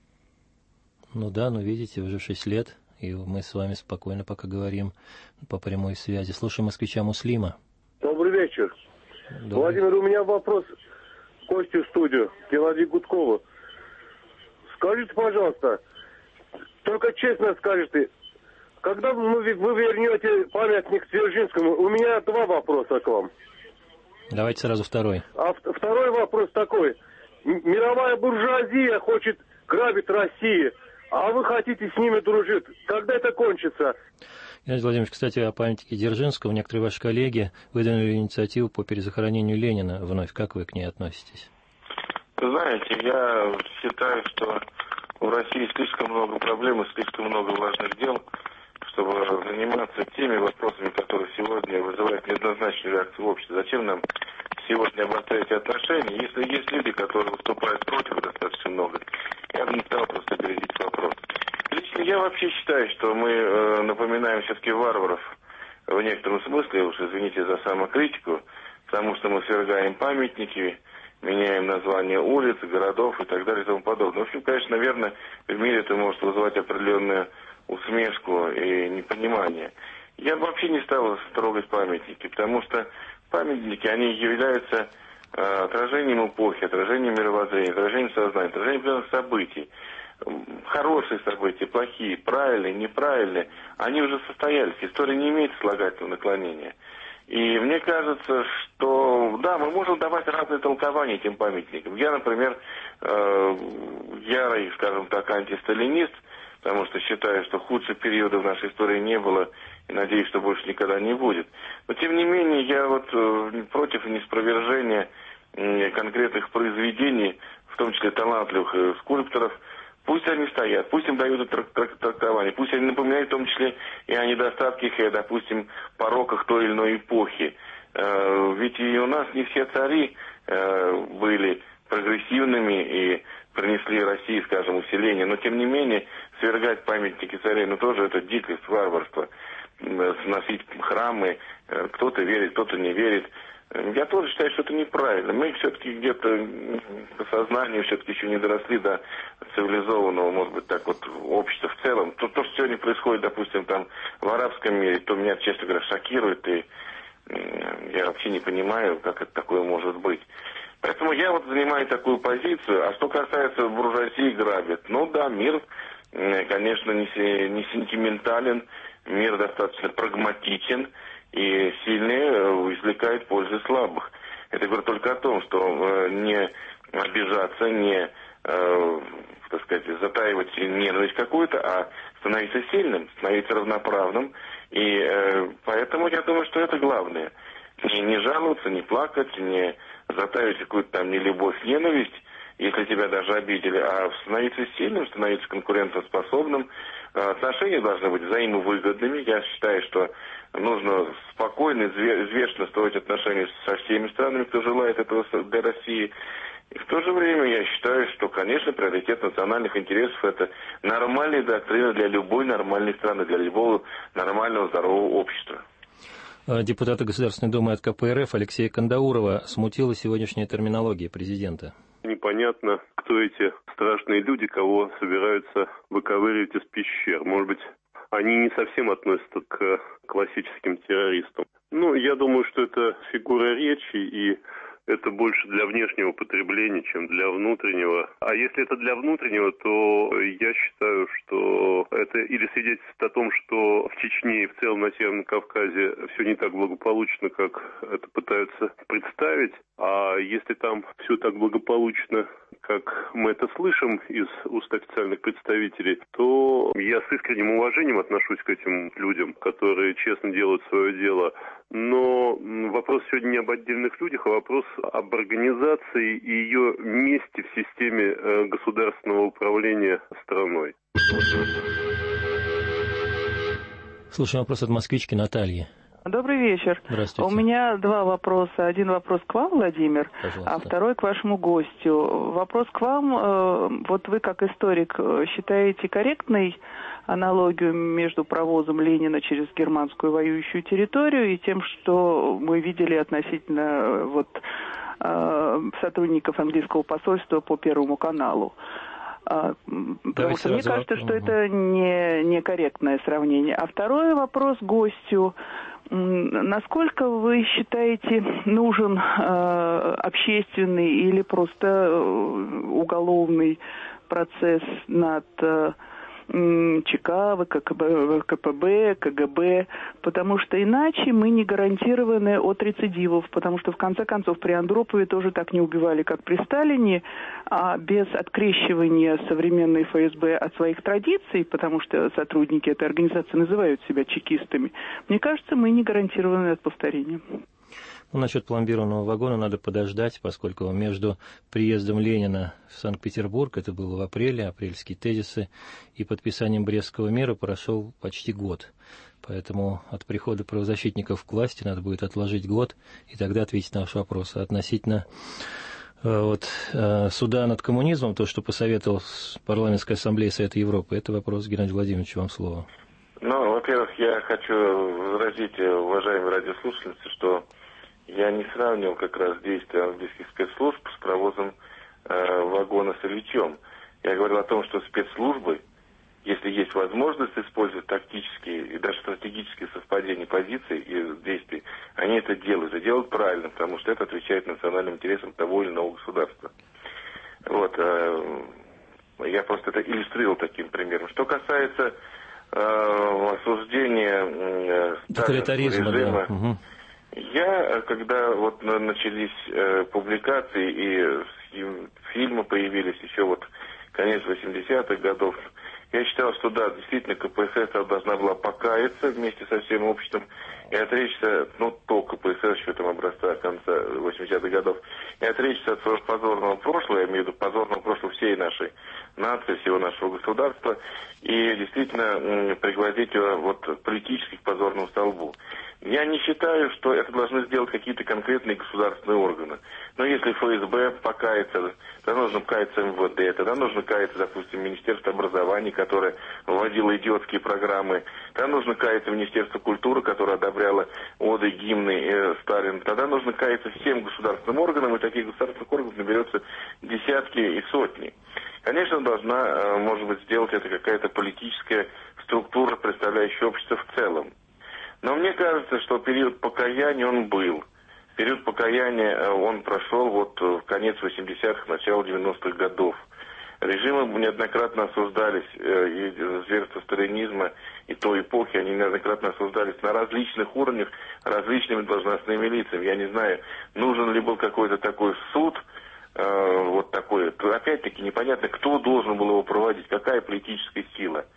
Ну да, но видите, уже 6 лет, и мы с вами спокойно пока говорим по прямой связи. Слушаем москвича Муслима. Добрый вечер. Добрый. Владимир, у меня вопрос к гостю в студию, Геннадию Гудкову. Скажите, пожалуйста, только честно скажите, когда вы вернете памятник Дзержинскому, у меня 2 вопроса к вам. Давайте сразу второй. А второй вопрос такой. Мировая буржуазия хочет грабить Россию, а вы хотите с ними дружить. Когда это кончится? Геннадий Владимирович, кстати, о памятнике Дзержинского. Некоторые ваши коллеги выдвинули инициативу по перезахоронению Ленина вновь. Как вы к ней относитесь? Знаете, я считаю, что в России слишком много проблем и слишком много важных дел, чтобы заниматься теми вопросами, которые сегодня вызывают неоднозначную реакцию в обществе. Зачем нам сегодня обострять отношения, если есть люди, которые выступают против достаточно много? Я бы не стал просто бередить вопрос. Лично я вообще считаю, что мы напоминаем все-таки варваров в некотором смысле, уж извините за самокритику, потому что мы свергаем памятники, меняем названия улиц, городов и так далее и тому подобное. В общем, конечно, наверное, в мире это может вызывать определенную усмешку и непонимание. Я бы вообще не стал трогать памятники, потому что памятники, они являются отражением эпохи, отражением мировоззрения, отражением сознания, отражением определенных событий. Хорошие события, плохие, правильные, неправильные, они уже состоялись. История не имеет слагательного наклонения. И мне кажется, что да, мы можем давать разные толкования этим памятникам. Я, например, ярый, скажем так, антисталинист, потому что считаю, что худших периодов в нашей истории не было, и надеюсь, что больше никогда не будет. Но, тем не менее, я вот против неспровержения конкретных произведений, в том числе талантливых скульпторов. Пусть они стоят, пусть им дают трактование, пусть они напоминают в том числе и о недостатках, и, допустим, пороках той или иной эпохи. Ведь и у нас не все цари были прогрессивными и принесли России, скажем, усиление. Но, тем не менее, свергать памятники царей, тоже это дикость, варварство. Сносить храмы, кто-то верит, кто-то не верит. Я тоже считаю, что это неправильно. Мы все-таки где-то по сознанию все-таки еще не доросли до цивилизованного, может быть, так вот, общества в целом. То, что сегодня происходит, допустим, там в арабском мире, то меня, честно говоря, шокирует, и я вообще не понимаю, как это такое может быть. Поэтому я вот занимаю такую позицию. А что касается буржуазии, грабят. Ну да, мир, конечно, не сентиментален, мир достаточно прагматичен, и сильные извлекают пользу слабых. Это говорит только о том, что не обижаться, не, так сказать, затаивать ненависть какую-то, а становиться сильным, становиться равноправным. И поэтому я думаю, что это главное. Не жаловаться, не плакать, не затаивать какую-то там нелюбовь, ненависть, если тебя даже обидели, а становиться сильным, становиться конкурентоспособным. Отношения должны быть взаимовыгодными. Я считаю, что нужно спокойно, взвешенно строить отношения со всеми странами, кто желает этого для России. И в то же время я считаю, что, конечно, приоритет национальных интересов – это нормальная доктрина для любой нормальной страны, для любого нормального здорового общества. Депутата Государственной Думы от КПРФ Алексея Кандаурова смутила сегодняшняя терминология президента. Непонятно, кто эти страшные люди, кого собираются выковыривать из пещер. Может быть, они не совсем относятся к классическим террористам. Я думаю, что это фигура речи, и это больше для внешнего потребления, чем для внутреннего. А если это для внутреннего, то я считаю, что это или свидетельствует о том, что в Чечне и в целом на Северном Кавказе все не так благополучно, как это пытаются представить, А если там все так благополучно, как мы это слышим из уст официальных представителей, то я с искренним уважением отношусь к этим людям, которые честно делают свое дело. Но вопрос сегодня не об отдельных людях, а вопрос об организации и ее месте в системе государственного управления страной. Слушаем вопрос от москвички Натальи. Добрый вечер. Здравствуйте. У меня два вопроса. Один вопрос к вам, Владимир, пожалуйста, а второй к вашему гостю. Вопрос к вам. Вот вы, как историк, считаете корректной аналогию между провозом Ленина через германскую воюющую территорию и тем, что мы видели относительно сотрудников английского посольства по Первому каналу? Потому что мне кажется, что это некорректное сравнение. А второй вопрос гостю. Насколько вы считаете нужен общественный или просто уголовный процесс над ЧК, ВКПБ, КГБ, потому что иначе мы не гарантированы от рецидивов, потому что в конце концов при Андропове тоже так не убивали, как при Сталине, а без открещивания современной ФСБ от своих традиций, потому что сотрудники этой организации называют себя чекистами, мне кажется, мы не гарантированы от повторения. Насчет пломбированного вагона надо подождать, поскольку между приездом Ленина в Санкт-Петербург, это было в апреле, апрельские тезисы, и подписанием Брестского мира прошел почти год. Поэтому от прихода правозащитников к власти надо будет отложить год, и тогда ответить на ваш вопрос. А относительно суда над коммунизмом, то, что посоветовал Парламентская ассамблея Совета Европы, это вопрос, Геннадий Владимирович, вам слово. Во-первых, я хочу возразить, уважаемые радиослушательницы, что я не сравнивал как раз действия английских спецслужб с провозом вагона с Ильичем. Я говорил о том, что спецслужбы, если есть возможность использовать тактические и даже стратегические совпадения позиций и действий, они это делают. И делают правильно, потому что это отвечает национальным интересам того или иного государства. Я просто это иллюстрировал таким примером. Что касается осуждения сталинского режима, да. Я, когда начались публикации и фильмы появились еще конец 80-х годов, я считал, что да, действительно КПСС должна была покаяться вместе со всем обществом и отречься, то КПСС еще там образца конца 80-х годов, и отречься от своего позорного прошлого, я имею в виду позорного прошлого всей нашей нации, всего нашего государства, и действительно пригвоздить его политически к позорному столбу. Я не считаю, что это должны сделать какие-то конкретные государственные органы. Но если ФСБ покается, тогда нужно каяться МВД, тогда нужно каяться, допустим, Министерство образования, которое вводило идиотские программы, тогда нужно каяться Министерство культуры, которое одобряло оды, гимны Сталина, тогда нужно каяться всем государственным органам, и таких государственных органов наберется десятки и сотни. Конечно, должна, может быть, сделать это какая-то политическая структура, представляющая общество в целом. Но мне кажется, что период покаяния он был. Период покаяния он прошел в конец 80-х, начало 90-х годов. Режимы неоднократно осуждались, и зверство сталинизма, и той эпохи, они неоднократно осуждались на различных уровнях, различными должностными лицами. Я не знаю, нужен ли был какой-то такой суд, такой. Опять-таки непонятно, кто должен был его проводить, какая политическая сила.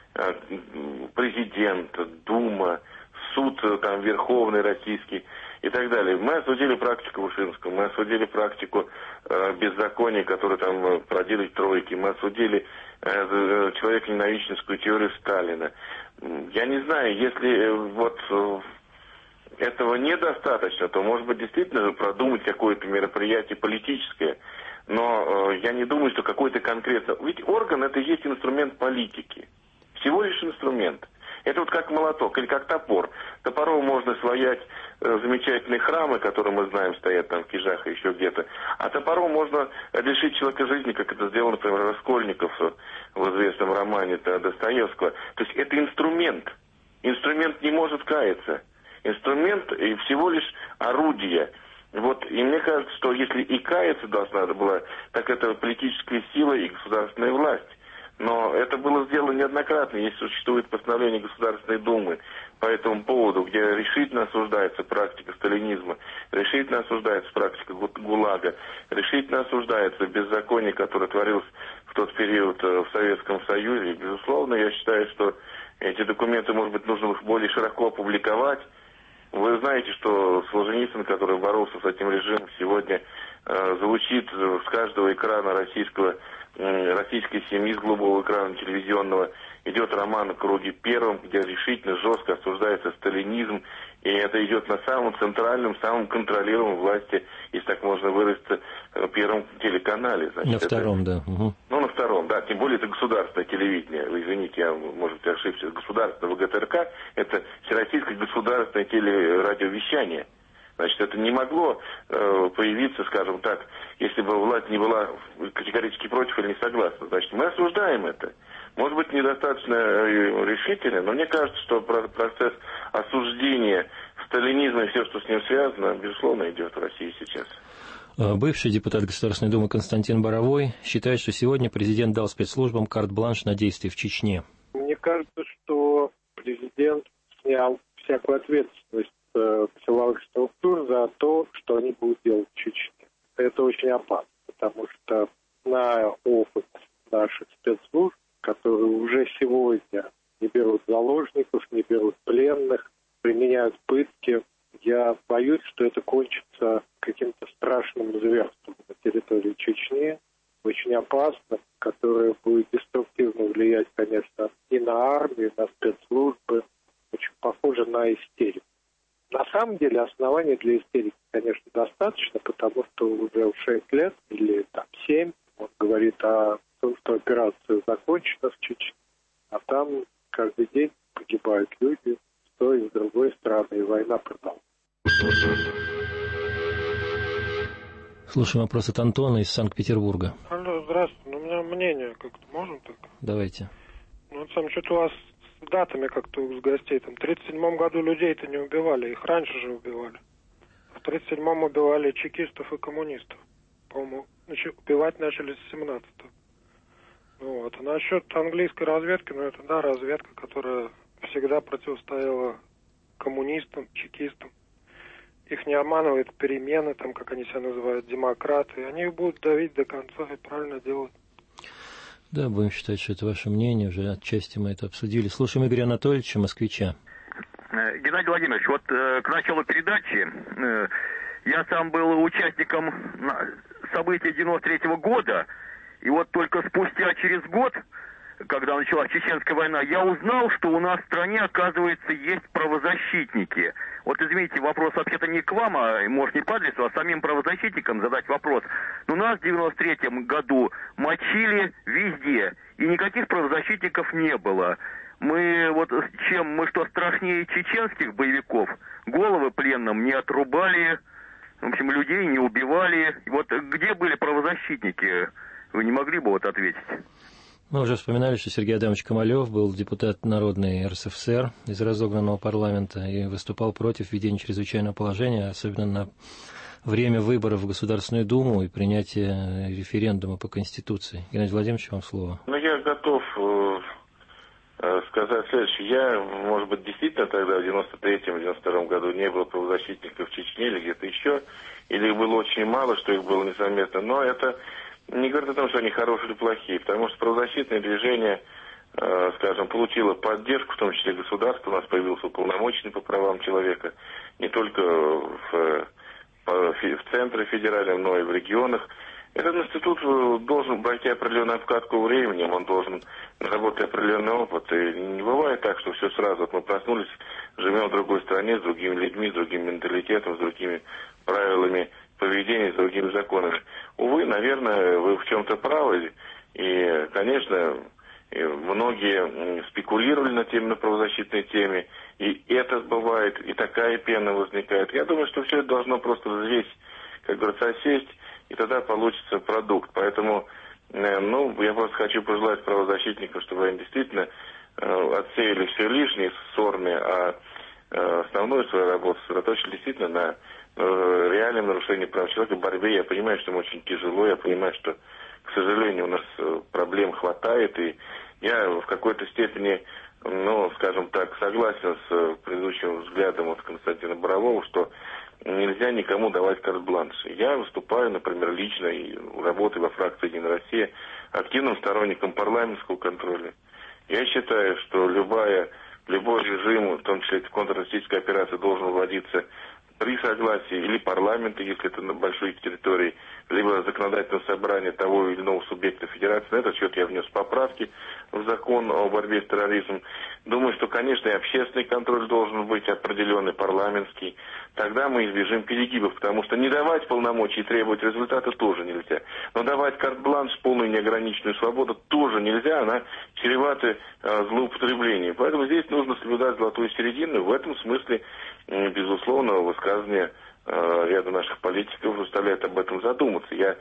Президент, Дума, суд Верховный российский и так далее. Мы осудили практику Вышинского, мы осудили практику беззакония, которую там проделали тройки, мы осудили человеконенавистническую теорию Сталина. Я не знаю, если этого недостаточно, то, может быть, действительно продумать какое-то мероприятие политическое. Но я не думаю, что какой-то конкретно... Ведь орган — это и есть инструмент политики. Всего лишь инструмент. Это как молоток или как топор. Топором можно своять замечательные храмы, которые мы знаем стоят там в Кижах и еще где-то. А топором можно лишить человека жизни, как это сделал, например, Раскольников в известном романе Достоевского. То есть это инструмент. Инструмент не может каяться. Инструмент и всего лишь орудие. И мне кажется, что если и каяться должна была, так это политическая сила и государственная власть. Но это было сделано неоднократно. Есть существует постановление Государственной Думы по этому поводу, где решительно осуждается практика сталинизма, решительно осуждается практика ГУЛАГа, решительно осуждается беззаконие, которое творилось в тот период в Советском Союзе. И, безусловно, я считаю, что эти документы, может быть, нужно их более широко опубликовать. Вы знаете, что Солженицын, который боролся с этим режимом, сегодня звучит с каждого экрана российской семьи, с голубого экрана телевизионного, идет роман «Круги первым», где решительно жестко осуждается сталинизм, и это идет на самом центральном, самом контролируемом власти, если так можно выразиться, первом телеканале. Значит, на втором, это... да. Угу. Ну, на втором, да. Тем более это государственное телевидение. Вы извините, я, может быть, ошибся. Государственное ВГТРК – это Всероссийское государственное телерадиовещание. Значит, это не могло появиться, скажем так, если бы власть не была категорически против или не согласна. Значит, мы осуждаем это. Может быть, недостаточно решительно, но мне кажется, что процесс осуждения сталинизма и все, что с ним связано, безусловно, идет в России сейчас. Бывший депутат Государственной Думы Константин Боровой считает, что сегодня президент дал спецслужбам карт-бланш на действия в Чечне. Мне кажется, что президент снял всякую ответственность силовых структур за то, что они будут делать в Чечне. Это очень опасно, потому что, зная опыт наших спецслужб, которые уже сегодня не берут заложников, не берут пленных, применяют пытки, я боюсь, что это кончится каким-то страшным зверством на территории Чечни, очень опасно, которое будет деструктивно влиять, конечно, и на армию, и на спецслужбы, очень похоже на истерику. На самом деле оснований для истерики, конечно, достаточно, потому что уже в 6 лет или там 7 он говорит о том, что операция закончена в Чечне, а там каждый день погибают люди с той и с другой стороны, и война продолжается. Слушаем вопрос от Антона из Санкт-Петербурга. Алло, здравствуйте. У меня мнение как-то, можно так? Давайте. Ну, вот сам что-то у вас с датами как-то у гостей. Там, в 1937 году людей-то не убивали, их раньше же убивали. В 1937 убивали чекистов и коммунистов. По-моему, убивать начали с 17-го. Вот. А насчет английской разведки, ну, это, да, разведка, которая всегда противостояла коммунистам, чекистам. Их не обманывают перемены, там, как они себя называют, демократы. Они их будут давить до конца и правильно делать. Да, будем считать, что это ваше мнение. Уже отчасти мы это обсудили. Слушаем Игоря Анатольевича, москвича. Геннадий Владимирович, вот к началу передачи я сам был участником событий 93-го года. И вот только спустя через год, когда началась Чеченская война, я узнал, что у нас в стране, оказывается, есть правозащитники. Вот, извините, вопрос вообще-то не к вам, а может не по адресу, а самим правозащитникам задать вопрос. Но нас в 93-м году мочили везде, и никаких правозащитников не было. Мы что, страшнее чеченских боевиков? Головы пленным не отрубали, в общем, людей не убивали. Вот где были правозащитники? Вы не могли бы ответить? Мы уже вспоминали, что Сергей Адамович Камалев был депутат Народной РСФСР из разогнанного парламента и выступал против введения чрезвычайного положения, особенно на время выборов в Государственную Думу и принятия референдума по Конституции. Геннадий Владимирович, вам слово. Ну, я готов сказать следующее. Я, может быть, действительно тогда в 93-92 году не был правозащитников в Чечне или где-то еще, или их было очень мало, что их было незаметно, но это не говорит о том, что они хорошие или плохие, потому что правозащитное движение, скажем, получило поддержку, в том числе государства. У нас появился уполномоченный по правам человека не только в центре федеральном, но и в регионах. Этот институт должен пройти определенную обкатку временем, он должен наработать определенный опыт. И не бывает так, что все сразу. Вот мы проснулись, живем в другой стране, с другими людьми, с другим менталитетом, с другими правилами поведения, с другими законами. Увы, наверное, вы в чем-то правы. И, конечно, многие спекулировали на правозащитной теме. И это бывает, и такая пена возникает. Я думаю, что все это должно просто взвесить, как говорится, осесть, и тогда получится продукт. Поэтому, я просто хочу пожелать правозащитникам, чтобы они действительно отсеяли все лишнее, ссорное, а основную свою работу сосредоточили действительно на реальном нарушении прав человека, борьбе. Я понимаю, что им очень тяжело, я понимаю, что к сожалению, у нас проблем хватает, и я в какой-то степени, ну, скажем так, согласен с предыдущим взглядом от Константина Борового, что нельзя никому давать карт-бланш. Я выступаю, например, лично и работаю во фракции «Единая Россия» активным сторонником парламентского контроля. Я считаю, что любой режим, в том числе контртеррористическая операция, должен вводиться при согласии или парламента, если это на большой территории, либо законодательного собрания того или иного субъекта федерации. На этот счет я внес поправки в закон о борьбе с терроризмом. Думаю, что, конечно, и общественный контроль должен быть определенный, парламентский. Тогда мы избежим перегибов, потому что не давать полномочий и требовать результата тоже нельзя. Но давать карт-бланш, полную неограниченную свободу тоже нельзя, она чревата злоупотреблением. Поэтому здесь нужно соблюдать золотую середину. В этом смысле, безусловно, высказывания ряда наших политиков заставляет об этом задуматься. Я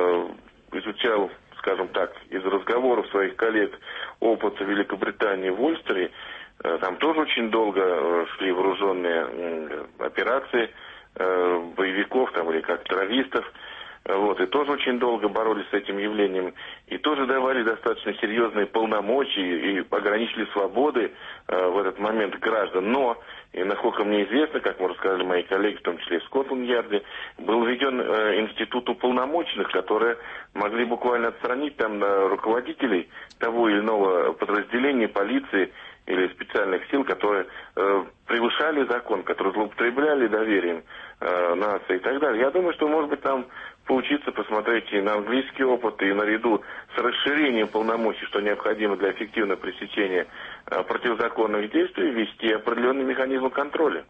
изучал, скажем так, из разговоров своих коллег опыт Великобритании в Ольстере. Там тоже очень долго шли вооруженные операции боевиков там, или как террористов. Вот, и тоже очень долго боролись с этим явлением. И тоже давали достаточно серьезные полномочия и ограничили свободы в этот момент граждан. Но, и насколько мне известно, как мы рассказали мои коллеги, в том числе и в Скотланд-Ярде, был введен институт уполномоченных, которые могли буквально отстранить там руководителей того или иного подразделения полиции или специальных сил, которые превышали закон, которые злоупотребляли доверием нации и так далее. Я думаю, что, может быть, там поучиться, посмотреть и на английский опыт, и наряду с расширением полномочий, что необходимо для эффективного пресечения противозаконных действий, ввести определенный механизм контроля.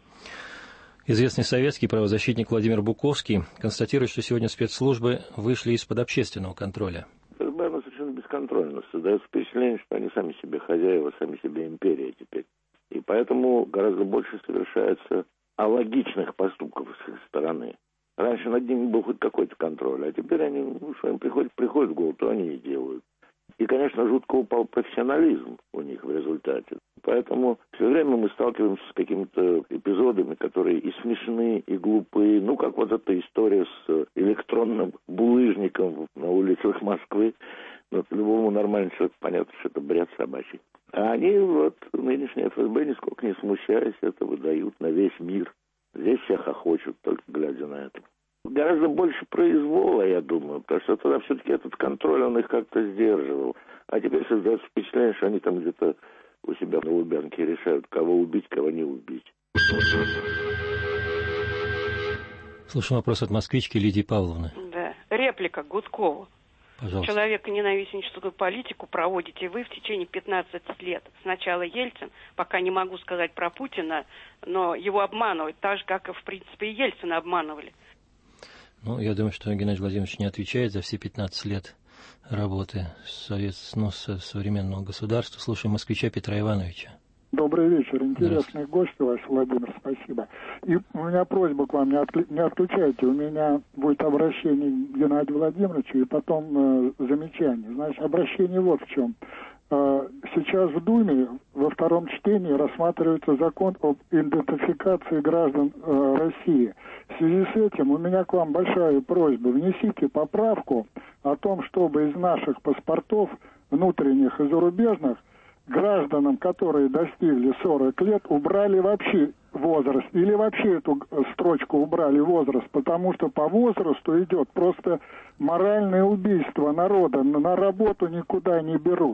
Известный советский правозащитник Владимир Буковский констатирует, что сегодня спецслужбы вышли из-под общественного контроля. ФСБ, оно совершенно бесконтрольно. Создается впечатление, что они сами себе хозяева, сами себе империя теперь. И поэтому гораздо больше совершается алогичных поступков с их стороны. Раньше над ними был хоть какой-то контроль, а теперь они, что им приходит в голову, то они и делают. И, конечно, жутко упал профессионализм у них в результате. Поэтому все время мы сталкиваемся с какими-то эпизодами, которые и смешные, и глупые. Ну, как вот эта история с электронным булыжником на улицах Москвы. Но любому нормальному человеку понятно, что это бред собачий. А они, вот, нынешние ФСБ, нисколько не смущаясь, это выдают на весь мир. Здесь все хохочут, только глядя на это. Гораздо больше произвола, я думаю, потому что тогда все-таки этот контроль, он их как-то сдерживал. А теперь создается впечатление, что они там где-то у себя на Лубянке решают, кого убить, кого не убить. Слушаем вопрос от москвички Лидии Павловны. Да, реплика Гудкову. Пожалуйста. Человеконенавистническую политику проводите вы в течение 15 лет. Сначала Ельцин, пока не могу сказать про Путина, но его обманывают, так же, как и, в принципе, и Ельцина обманывали. Ну, я думаю, что Геннадий Владимирович не отвечает за все 15 лет работы со современного государства. Слушаем москвича Петра Ивановича. Добрый вечер. Интересный гость ваш, Владимир, спасибо. И у меня просьба к вам, не отключайте. У меня будет обращение к Геннадию Владимировичу и потом замечание. Значит, обращение вот в чем. Сейчас в Думе во втором чтении рассматривается закон об идентификации граждан России. В связи с этим у меня к вам большая просьба. Внесите поправку о том, чтобы из наших паспортов, внутренних и зарубежных, гражданам, которые достигли 40 лет, убрали вообще возраст. Или вообще эту строчку убрали возраст, потому что по возрасту идет просто моральное убийство народа. На работу никуда не берут.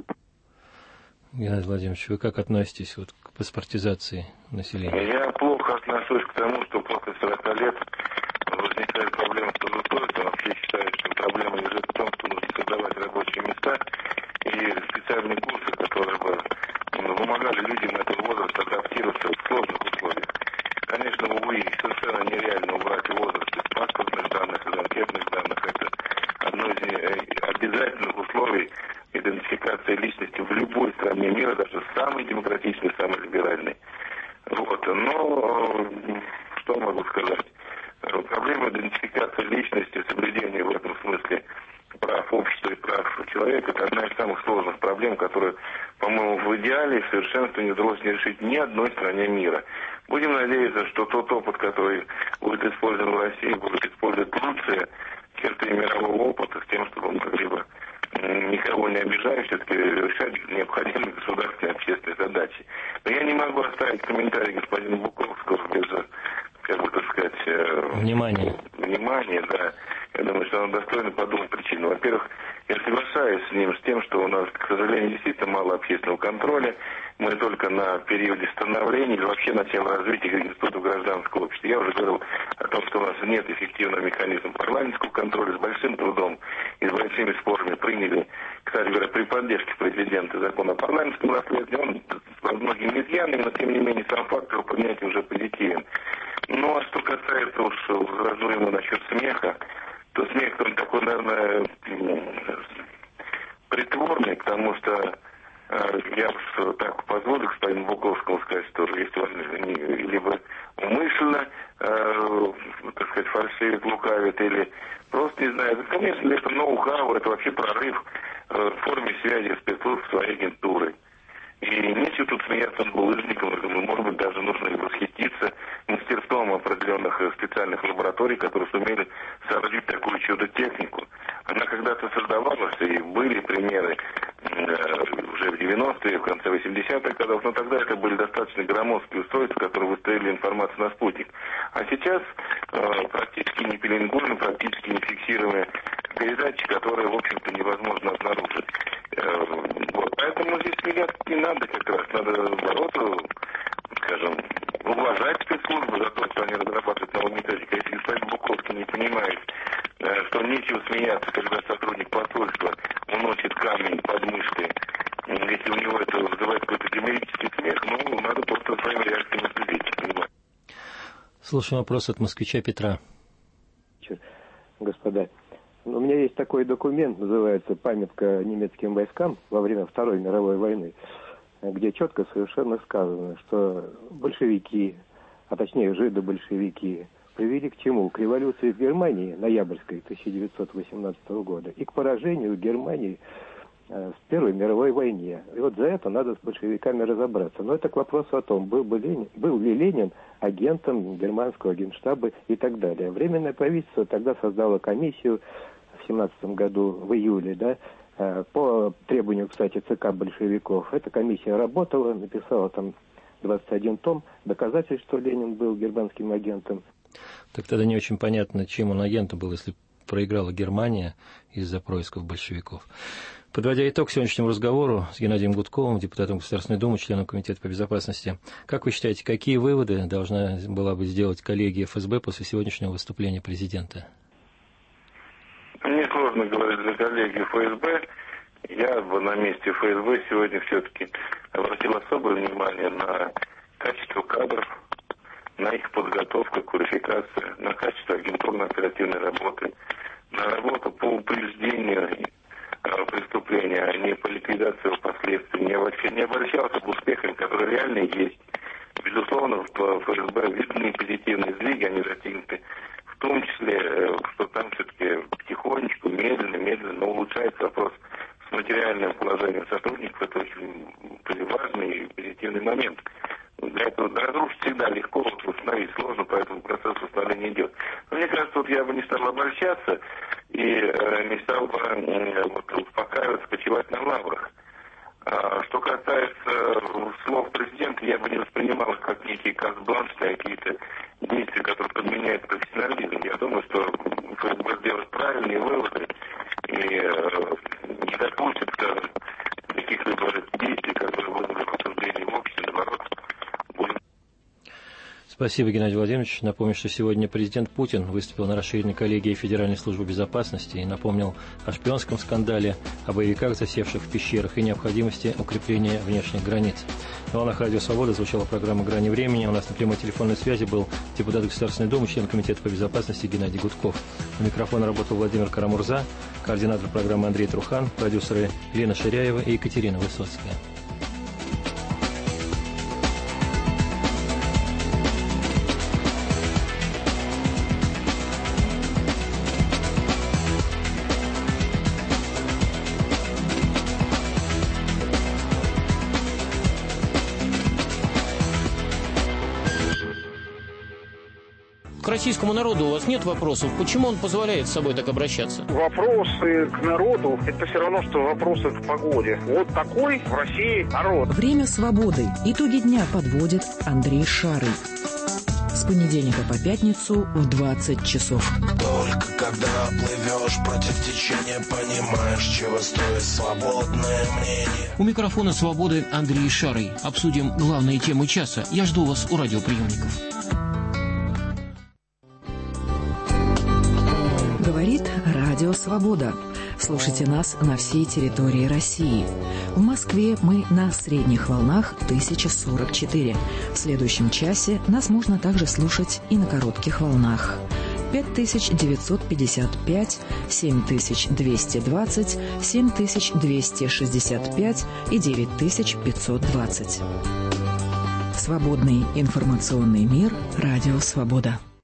Геннадий Владимирович, вы как относитесь вот к паспортизации населения? Я плохо отношусь к тому, что после 40 лет возникает проблема с трудоустройством. Вообще считаю, что проблема лежит в том, что нужно создавать рабочие места и специальные курсы, которые бы помогали людям этого возраста адаптироваться в сложных условиях. Конечно, увы, совершенно нереально убрать возраст из паспортных данных, из анкетных данных. Это одно из обязательных условий идентификации личности в любой стране мира, даже самой демократичной, самой либеральной. Вот. Но что могу сказать? Проблема идентификации личности, соблюдения в этом смысле прав общества и прав человека — это одна из самых сложных проблем, которую, по-моему, в идеале в совершенстве не удалось не решить ни одной стране мира. Будем надеяться, что тот опыт, который будет использован в России, будет использовать лучшие черты мирового опыта с тем, чтобы мы могли бы необходимой государственной общественной задачей. Но я не могу оставить комментарий господина Буковского без, как бы так сказать, внимания, да. Я думаю, что он достойно по двум причинам. Во-первых, я соглашаюсь с ним, с тем, что у нас, к сожалению, действительно мало общественного контроля. Мы только на периоде становления или вообще начала развития института гражданского общества. Я уже говорил о том, что у нас нет эффективного механизма парламентского контроля. С большим трудом и с большими спорами приняли, кстати говоря, при поддержке президента закон о парламентском расследовании. Он с многими изъянами, но тем не менее сам факт его принятия уже позитивен. Ну а что касается уж возражу ему насчет смеха, то смех он такой, наверное, притворный, потому что я уж так позволю господину Буковскому сказать, что если он либо умышленно, так сказать, фальшивит, лукавит, или просто не знаю. Конечно, это ноу-хау, это вообще прорыв в форме связи спецслужб с своей агентурой. И нечего тут смеяться над булыжником, может быть, даже нужно восхититься мастерством определенных специальных лабораторий, которые сумели соорудить такую чудо-технику. Она когда-то создавалась, и были примеры уже в 90-е, в конце 80-х годов, но тогда это были достаточно громоздкие устройства, которые выстреливали информацию на спутник. А сейчас практически не пеленгуемые, практически не фиксируемые передачи, которые, в общем-то, невозможно обнаружить. Вот. Поэтому здесь смеяться не надо как раз, надо бороться, скажем, уважать спецслужбы за то, что они разрабатывают новую методику. Если господин Буковский не понимает, что нечего смеяться, когда сотрудник посольства уносит камень под мышкой, если у него это вызывает какой-то гомерический смех, ну, надо просто своими реакциями следить. Слушаем вопрос от москвича Петра. Господа, у меня есть такой документ, называется «Памятка немецким войскам во время Второй мировой войны», где четко совершенно сказано, что большевики, а точнее жидо-большевики, привели к чему? К революции в Германии, ноябрьской 1918 года, и к поражению Германии в Первой мировой войне. И вот за это надо с большевиками разобраться. Но это к вопросу о том, был ли Ленин агентом германского генштаба и так далее. Временное правительство тогда создало комиссию в 1917 году, в июле, да, по требованию, кстати, ЦК большевиков. Эта комиссия работала, написала там 21 том доказательств, что Ленин был германским агентом. Так тогда не очень понятно, чем он агентом был, если проиграла Германия из-за происков большевиков. Подводя итог сегодняшнему разговору с Геннадием Гудковым, депутатом Государственной Думы, членом Комитета по безопасности, как вы считаете, какие выводы должна была бы сделать коллегия ФСБ после сегодняшнего выступления президента? Мне сложно говорить за коллегию ФСБ. Я бы на месте ФСБ сегодня все-таки обратил особое внимание на качество кадров, на их подготовку, квалификацию, на качество агентурно-оперативной работы, на работу по упреждению преступления, а не по ликвидации его последствий. Не обращался к успехам, которые реально есть. Безусловно, в ФСБ видны позитивные сдвиги, они достигнуты, в том числе, что там все-таки потихонечку, медленно улучшается вопрос с материальным положением сотрудников. Это очень важный и позитивный момент. Для этого разрушить всегда легко, восстановить сложно, поэтому процесс восстановления идет. Но мне кажется, вот я бы не стал обольщаться и не стал бы успокаиваться, почивать на лаврах. Что касается слов президента, я бы не воспринимал их как некие карт-бланшные какие-то действия, которые подменяют профессионализм. Я думаю, что ФСБ сделает правильные выводы и не допустит, скажем, каких-либо действий, которые вызвали обсуждение в обществе, наоборот. Спасибо, Геннадий Владимирович. Напомню, что сегодня президент Путин выступил на расширенной коллегии Федеральной службы безопасности и напомнил о шпионском скандале, о боевиках, засевших в пещерах, и необходимости укрепления внешних границ. На волнах Радио Свобода звучала программа «Грани времени». У нас на прямой телефонной связи был депутат Государственной Думы, член Комитета по безопасности Геннадий Гудков. У микрофона работал Владимир Карамурза, координатор программы Андрей Трухан, продюсеры Елена Ширяева и Екатерина Высоцкая. к российскому народу у вас нет вопросов? Почему он позволяет с собой так обращаться? Вопросы к народу – это все равно, что вопросы к погоде. Вот такой в России народ. Время свободы. Итоги дня подводит Андрей Шарый. С понедельника по пятницу в 20 часов. Только когда плывешь против течения, понимаешь, чего стоит свободное мнение. У микрофона «Свободы» Андрей Шарый. Обсудим главные темы часа. Я жду вас у радиоприемников. Говорит Радио Свобода. Слушайте нас на всей территории России. В Москве мы на средних волнах 1044. В следующем часе нас можно также слушать и на коротких волнах. 5955, 7220, 7265 и 9520. Свободный информационный мир. Радио Свобода.